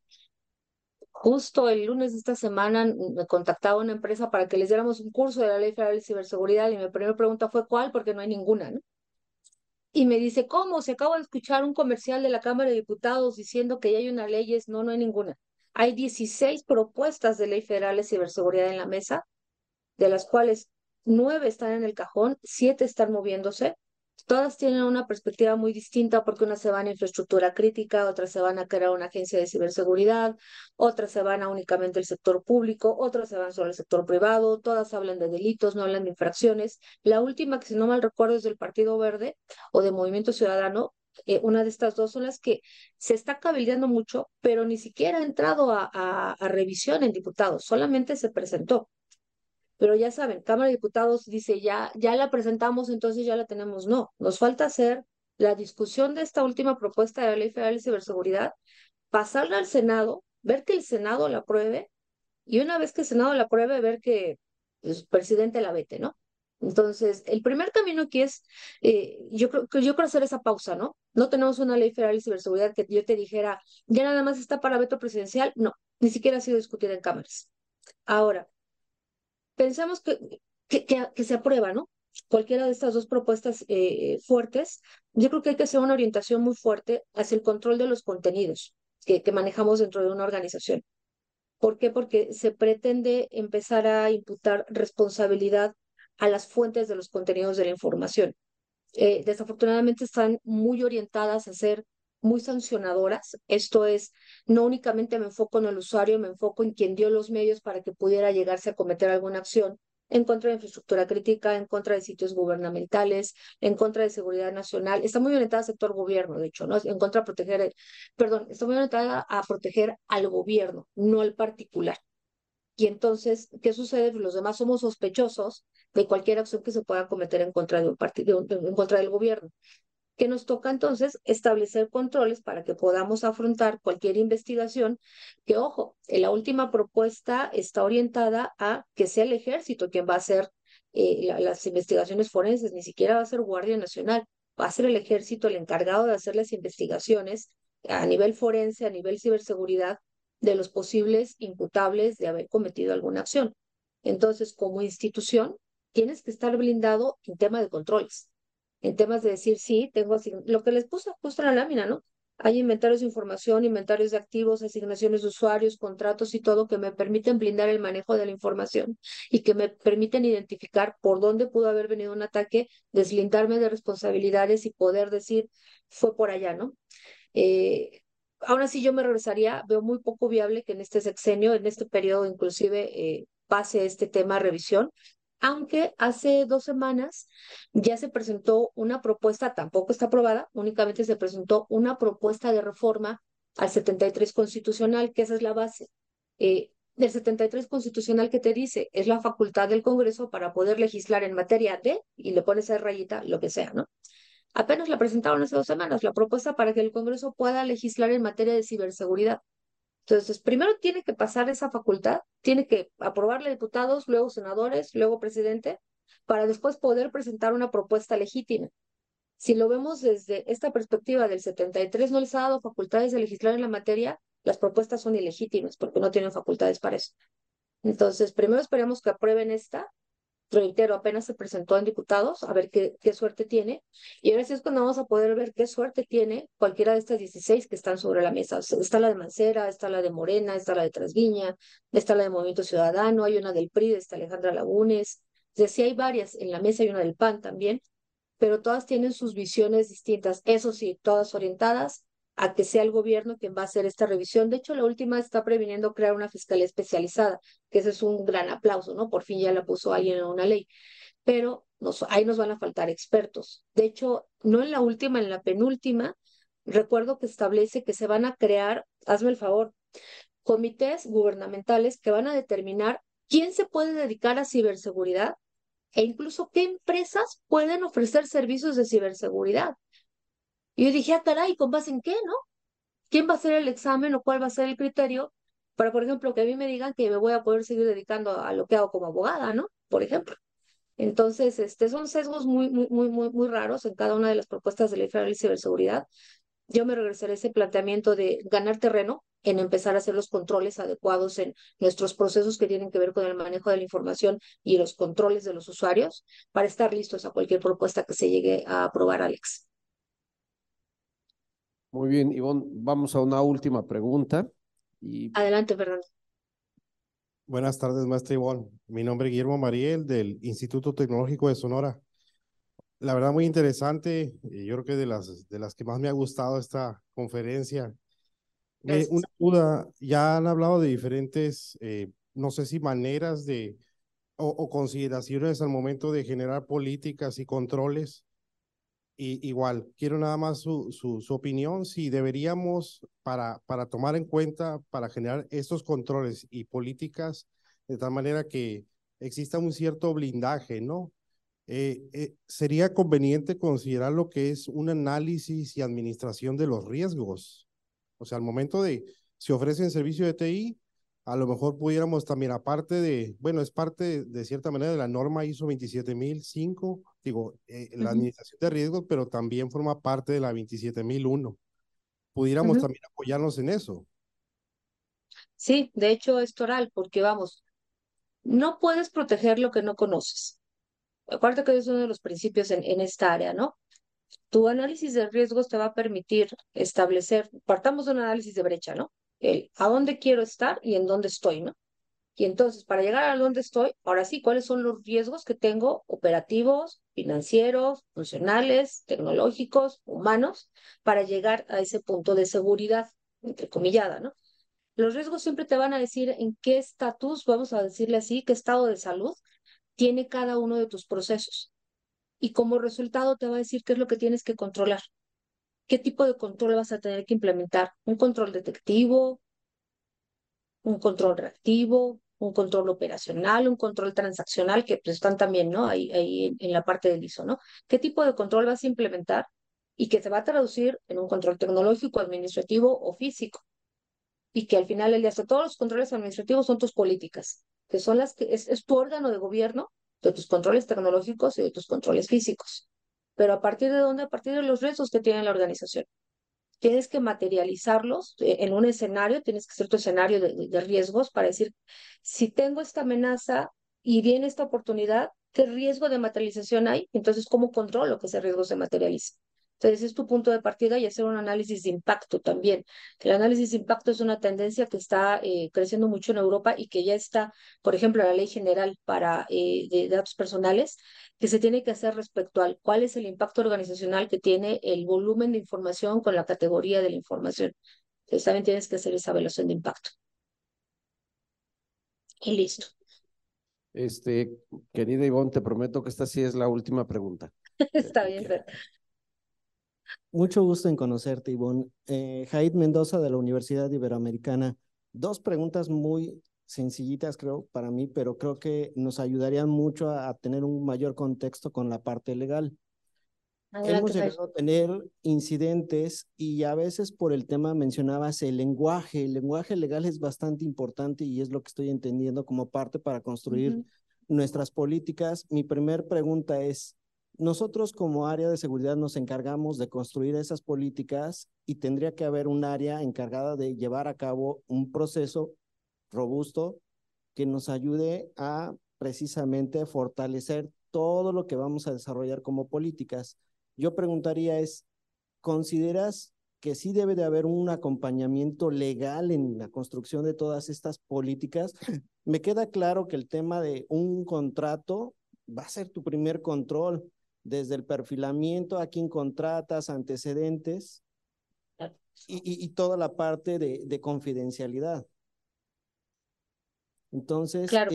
[SPEAKER 2] Justo el lunes de esta semana me contactaba una empresa para que les diéramos un curso de la Ley Federal de Ciberseguridad y mi primera pregunta fue ¿cuál? Porque no hay ninguna, ¿no? Y me dice, ¿cómo? Se acaba de escuchar un comercial de la Cámara de Diputados diciendo que ya hay una ley. No, no hay ninguna. Hay 16 propuestas de Ley Federal de Ciberseguridad en la mesa, de las cuales 9 están en el cajón, 7 están moviéndose. Todas tienen una perspectiva muy distinta porque unas se van a infraestructura crítica, otras se van a crear una agencia de ciberseguridad, otras se van a únicamente el sector público, otras se van solo al sector privado, todas hablan de delitos, no hablan de infracciones. La última, que si no mal recuerdo, es del Partido Verde o de Movimiento Ciudadano. Una de estas dos son las que se está cabildeando mucho, pero ni siquiera ha entrado a revisión en diputados, solamente se presentó. Pero ya saben, Cámara de Diputados dice, ya la presentamos, entonces ya la tenemos. No, nos falta hacer la discusión de esta última propuesta de la Ley Federal de Ciberseguridad, pasarla al Senado, ver que el Senado la apruebe, y una vez que el Senado la apruebe, ver que el presidente la vete, ¿no? Entonces, el primer camino aquí es, yo creo hacer esa pausa, ¿no? No tenemos una Ley Federal de Ciberseguridad que yo te dijera, ya nada más está para veto presidencial. No, ni siquiera ha sido discutida en cámaras. Ahora, pensamos que se aprueba, ¿no? Cualquiera de estas dos propuestas fuertes, yo creo que hay que hacer una orientación muy fuerte hacia el control de los contenidos que manejamos dentro de una organización. ¿Por qué? Porque se pretende empezar a imputar responsabilidad a las fuentes de los contenidos de la información. Desafortunadamente están muy orientadas a ser muy sancionadoras. Esto es, no únicamente me enfoco en el usuario, me enfoco en quien dio los medios para que pudiera llegarse a cometer alguna acción en contra de infraestructura crítica, en contra de sitios gubernamentales, en contra de seguridad nacional. Está muy orientada al sector gobierno, de hecho, ¿no? En contra de proteger, perdón, está muy orientada a proteger al gobierno, no al particular. Y entonces, ¿qué sucede? Los demás somos sospechosos de cualquier acción que se pueda cometer en contra de un partido, en contra del gobierno. Que nos toca entonces establecer controles para que podamos afrontar cualquier investigación que, ojo, en la última propuesta está orientada a que sea el ejército quien va a hacer las investigaciones forenses, ni siquiera va a ser Guardia Nacional, va a ser el ejército el encargado de hacer las investigaciones a nivel forense, a nivel ciberseguridad, de los posibles imputables de haber cometido alguna acción. Entonces, como institución, tienes que estar blindado en tema de controles, en temas de decir, sí, tengo lo que les puse justo en la lámina, ¿no? Hay inventarios de información, inventarios de activos, asignaciones de usuarios, contratos y todo que me permiten blindar el manejo de la información y que me permiten identificar por dónde pudo haber venido un ataque, deslindarme de responsabilidades y poder decir, fue por allá, ¿no? Aún así yo me regresaría, veo muy poco viable que en este sexenio, en este periodo inclusive, pase este tema a revisión, aunque hace 2 semanas ya se presentó una propuesta, tampoco está aprobada, únicamente se presentó una propuesta de reforma al 73 constitucional, que esa es la base. Del 73 constitucional que te dice, es la facultad del Congreso para poder legislar en materia de, y le pones esa rayita, lo que sea, ¿no? Apenas la presentaron hace 2 semanas, la propuesta para que el Congreso pueda legislar en materia de ciberseguridad. Entonces, primero tiene que pasar esa facultad, tiene que aprobarle diputados, luego senadores, luego presidente, para después poder presentar una propuesta legítima. Si lo vemos desde esta perspectiva del 73, no les ha dado facultades de legislar en la materia, las propuestas son ilegítimas porque no tienen facultades para eso. Entonces, primero esperemos que aprueben esta reitero, apenas se presentó en diputados, a ver qué suerte tiene. Y ahora sí es cuando vamos a poder ver qué suerte tiene cualquiera de estas 16 que están sobre la mesa. O sea, está la de Mancera, está la de Morena, está la de Trasviña, está la de Movimiento Ciudadano, hay una del PRI, está Alejandra Lagunes. O sea, sí hay varias en la mesa, hay una del PAN también, pero todas tienen sus visiones distintas. Eso sí, todas orientadas a que sea el gobierno quien va a hacer esta revisión. De hecho, la última está previniendo crear una fiscalía especializada, que ese es un gran aplauso, ¿no? Por fin ya la puso alguien en una ley, pero ahí nos van a faltar expertos. De hecho, no en la última, en la penúltima, recuerdo que establece que se van a crear, hazme el favor, comités gubernamentales que van a determinar quién se puede dedicar a ciberseguridad e incluso qué empresas pueden ofrecer servicios de ciberseguridad. Y yo dije, ah, caray, ¿con base en qué, no? ¿Quién va a hacer el examen o cuál va a ser el criterio para, por ejemplo, que a mí me digan que me voy a poder seguir dedicando a lo que hago como abogada, ¿no? Por ejemplo. Entonces, son sesgos muy raros en cada una de las propuestas de ley federal de ciberseguridad. Yo me regresaré a ese planteamiento de ganar terreno en empezar a hacer los controles adecuados en nuestros procesos que tienen que ver con el manejo de la información y los controles de los usuarios para estar listos a cualquier propuesta que se llegue a aprobar, Alex.
[SPEAKER 1] Muy bien, Ivonne, vamos a una última pregunta. Y
[SPEAKER 2] Adelante, Fernando.
[SPEAKER 7] Buenas tardes, maestra Ivonne. Mi nombre es Guillermo Mariel, del Instituto Tecnológico de Sonora. La verdad, muy interesante. Yo creo que de las que más me ha gustado esta conferencia.
[SPEAKER 2] Gracias.
[SPEAKER 7] Una duda, ya han hablado de diferentes, no sé si maneras o consideraciones al momento de generar políticas y controles. Y igual, quiero nada más su opinión, si deberíamos, para tomar en cuenta, para generar estos controles y políticas, de tal manera que exista un cierto blindaje, ¿no? Sería conveniente considerar lo que es un análisis y administración de los riesgos. O sea, al momento de, si ofrecen servicio de TI, a lo mejor pudiéramos también, aparte de, bueno, es parte de cierta manera de la norma ISO 27005, digo, la administración de riesgos, pero también forma parte de la 27001. Pudiéramos también apoyarnos en eso.
[SPEAKER 2] Sí, de hecho es toral, porque vamos, no puedes proteger lo que no conoces. Acuérdate que es uno de los principios en esta área, ¿no? Tu análisis de riesgos te va a permitir establecer, partamos de un análisis de brecha, ¿no? El a dónde quiero estar y en dónde estoy, ¿no? Y entonces, para llegar a dónde estoy, ahora sí, ¿cuáles son los riesgos que tengo operativos, financieros, funcionales, tecnológicos, humanos, para llegar a ese punto de seguridad, entrecomillada, ¿no? Los riesgos siempre te van a decir en qué estatus, vamos a decirle así, qué estado de salud tiene cada uno de tus procesos. Y como resultado te va a decir qué es lo que tienes que controlar, qué tipo de control vas a tener que implementar. Un control detectivo, un control reactivo, un control operacional, un control transaccional, que pues, están también, ¿no? Ahí en la parte del ISO, ¿no? ¿Qué tipo de control vas a implementar? Y que se va a traducir en un control tecnológico, administrativo o físico. Y que al final el día, hasta todos los controles administrativos son tus políticas, que son las que es tu órgano de gobierno de tus controles tecnológicos y de tus controles físicos. Pero ¿a partir de dónde? A partir de los riesgos que tiene la organización. Tienes que materializarlos en un escenario, tienes que hacer tu escenario de riesgos para decir, si tengo esta amenaza y viene esta oportunidad, ¿qué riesgo de materialización hay? Entonces, ¿cómo controlo que ese riesgo se materialice? Entonces, es tu punto de partida y hacer un análisis de impacto también. El análisis de impacto es una tendencia que está creciendo mucho en Europa y que ya está, por ejemplo, la Ley General para de datos personales, que se tiene que hacer respecto al cuál es el impacto organizacional que tiene el volumen de información con la categoría de la información. Entonces, también tienes que hacer esa evaluación de impacto. Y listo.
[SPEAKER 1] Querida Ivonne, te prometo que esta sí es la última pregunta.
[SPEAKER 2] Está bien, Fer.
[SPEAKER 8] Mucho gusto en conocerte, Ivonne. Jaid Mendoza de la Universidad Iberoamericana. Dos preguntas muy sencillitas, creo, para mí, pero creo que nos ayudarían mucho a tener un mayor contexto con la parte legal. Hemos llegado a tener incidentes y a veces por el tema mencionabas el lenguaje legal es bastante importante y es lo que estoy entendiendo como parte para construir nuestras políticas. Mi primer pregunta es, nosotros como área de seguridad nos encargamos de construir esas políticas y tendría que haber un área encargada de llevar a cabo un proceso robusto que nos ayude a precisamente fortalecer todo lo que vamos a desarrollar como políticas. Yo preguntaría ¿consideras que sí debe de haber un acompañamiento legal en la construcción de todas estas políticas? Me queda claro que el tema de un contrato va a ser tu primer control, desde el perfilamiento, a quién contratas, antecedentes y toda la parte de confidencialidad. Entonces,
[SPEAKER 2] Claro.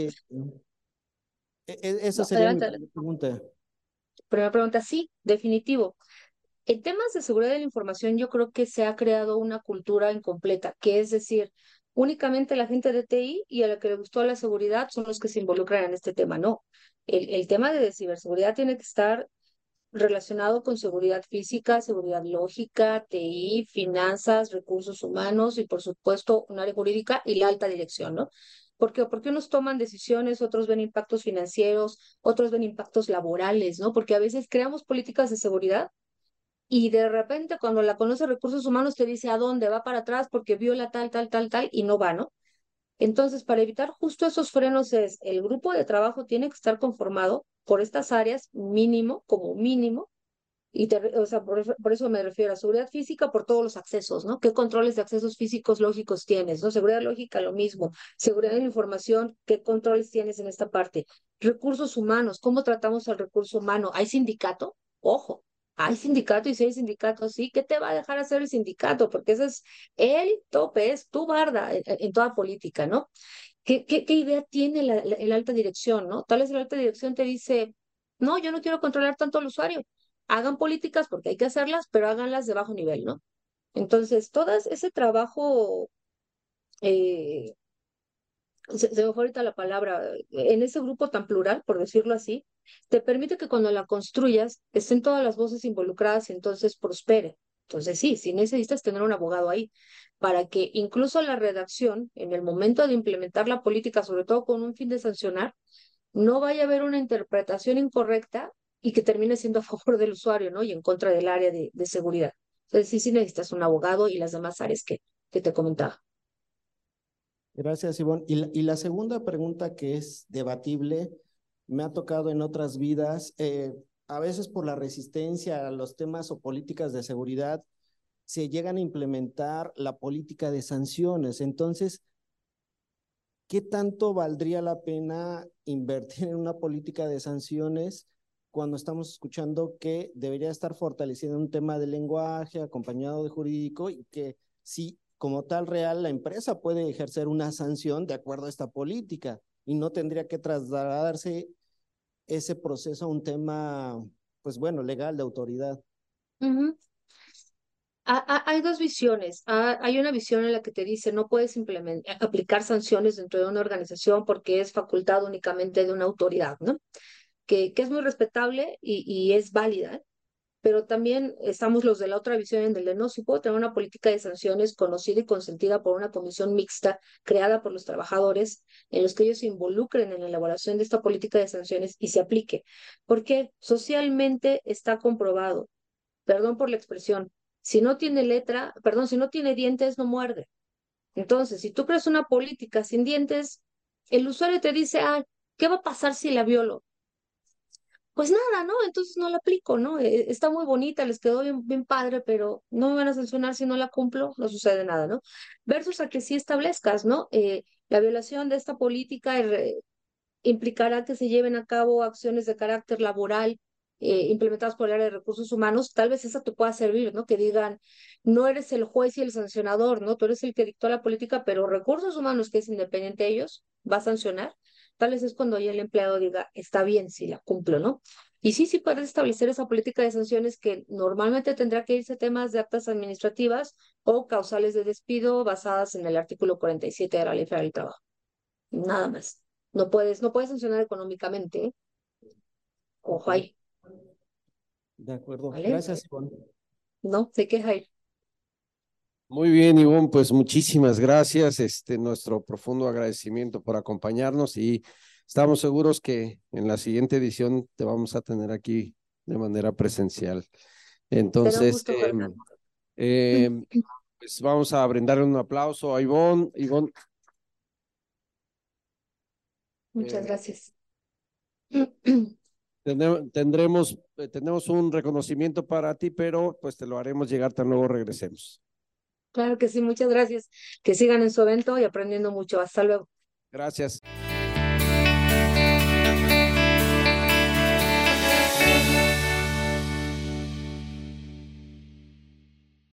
[SPEAKER 8] esa
[SPEAKER 2] No,
[SPEAKER 8] sería mi
[SPEAKER 2] adelante.
[SPEAKER 8] pregunta.
[SPEAKER 2] Primera pregunta, sí, definitivo. En temas de seguridad de la información, yo creo que se ha creado una cultura incompleta, que es decir, únicamente la gente de TI y a la que le gustó la seguridad son los que se involucran en este tema. No, el tema de ciberseguridad tiene que estar relacionado con seguridad física, seguridad lógica, TI, finanzas, recursos humanos y, por supuesto, un área jurídica y la alta dirección, ¿no? ¿Por qué? Porque unos toman decisiones, otros ven impactos financieros, otros ven impactos laborales, ¿no? Porque a veces creamos políticas de seguridad y de repente cuando la conoce recursos humanos te dice a dónde va para atrás porque viola tal, tal, tal, tal y no va, ¿no? Entonces, para evitar justo esos frenos es, el grupo de trabajo tiene que estar conformado por estas áreas mínimo, como mínimo, y o sea, por eso me refiero a seguridad física por todos los accesos, ¿no? ¿Qué controles de accesos físicos lógicos tienes, ¿no? Seguridad lógica, lo mismo. Seguridad de la información, ¿qué controles tienes en esta parte? Recursos humanos, ¿cómo tratamos al recurso humano? ¿Hay sindicato? Ojo, hay sindicato y si hay sindicato, sí, ¿qué te va a dejar hacer el sindicato? Porque ese es el tope, es tu barda en toda política, ¿no? ¿Qué idea tiene el alta dirección, ¿no? Tal vez la alta dirección te dice, no, yo no quiero controlar tanto al usuario. Hagan políticas porque hay que hacerlas, pero háganlas de bajo nivel, ¿no? Entonces, todo ese trabajo, eh, se me fue ahorita la palabra, en ese grupo tan plural, por decirlo así, te permite que cuando la construyas estén todas las voces involucradas y entonces prospere. Entonces, sí necesitas tener un abogado ahí para que incluso la redacción, en el momento de implementar la política, sobre todo con un fin de sancionar, no vaya a haber una interpretación incorrecta y que termine siendo a favor del usuario, ¿no? Y en contra del área de seguridad. Entonces, sí necesitas un abogado y las demás áreas que te comentaba.
[SPEAKER 8] Gracias, Ivonne. Y la segunda pregunta, que es debatible, me ha tocado en otras vidas, a veces por la resistencia a los temas o políticas de seguridad, se llegan a implementar la política de sanciones. Entonces, ¿qué tanto valdría la pena invertir en una política de sanciones cuando estamos escuchando que debería estar fortaleciendo un tema de lenguaje acompañado de jurídico y que sí, como tal real, la empresa puede ejercer una sanción de acuerdo a esta política y no tendría que trasladarse ese proceso a un tema, pues bueno, legal de autoridad?
[SPEAKER 2] Uh-huh. Hay dos visiones. Hay una visión en la que te dice no puedes aplicar sanciones dentro de una organización porque es facultad únicamente de una autoridad, ¿no? Que es muy respetable y es válida, pero también estamos los de la otra visión en el de no, si puedo tener una política de sanciones conocida y consentida por una comisión mixta creada por los trabajadores, en los que ellos se involucren en la elaboración de esta política de sanciones y se aplique. Porque socialmente está comprobado, perdón por la expresión, si no tiene letra, perdón, si no tiene dientes, no muerde. Entonces, si tú creas una política sin dientes, el usuario te dice, ah, ¿qué va a pasar si la violo? Pues nada, ¿no? Entonces no la aplico, ¿no? Está muy bonita, les quedó bien, bien padre, pero no me van a sancionar si no la cumplo, no sucede nada, ¿no? Versus a que sí establezcas, ¿no? La violación de esta política implicará que se lleven a cabo acciones de carácter laboral implementadas por el área de recursos humanos, tal vez esa te pueda servir, ¿no? Que digan, no eres el juez y el sancionador, ¿no? Tú eres el que dictó la política, pero recursos humanos, que es independiente de ellos, va a sancionar. Tal vez es cuando ya el empleado diga, está bien si la cumplo, ¿no? Y sí puedes establecer esa política de sanciones que normalmente tendrá que irse a temas de actas administrativas o causales de despido basadas en el artículo 47 de la Ley Federal del Trabajo. Nada más. No puedes sancionar económicamente, ¿eh? Ojo
[SPEAKER 8] Okay.
[SPEAKER 2] ahí,
[SPEAKER 8] De acuerdo.
[SPEAKER 2] ¿vale?
[SPEAKER 8] Gracias, Ivonne.
[SPEAKER 2] No, se queja ir.
[SPEAKER 1] Muy bien, Ivonne, pues muchísimas gracias. Nuestro profundo agradecimiento por acompañarnos y estamos seguros que en la siguiente edición te vamos a tener aquí de manera presencial.
[SPEAKER 2] Será un
[SPEAKER 1] Entonces,
[SPEAKER 2] gusto, Fernando.
[SPEAKER 1] pues vamos a brindarle un aplauso a Ivonne. Ivonne,
[SPEAKER 2] Muchas gracias.
[SPEAKER 1] Tenemos un reconocimiento para ti, pero pues te lo haremos llegar tan luego regresemos.
[SPEAKER 2] Claro que sí, muchas gracias. Que sigan en su evento y aprendiendo mucho. Hasta luego.
[SPEAKER 1] Gracias.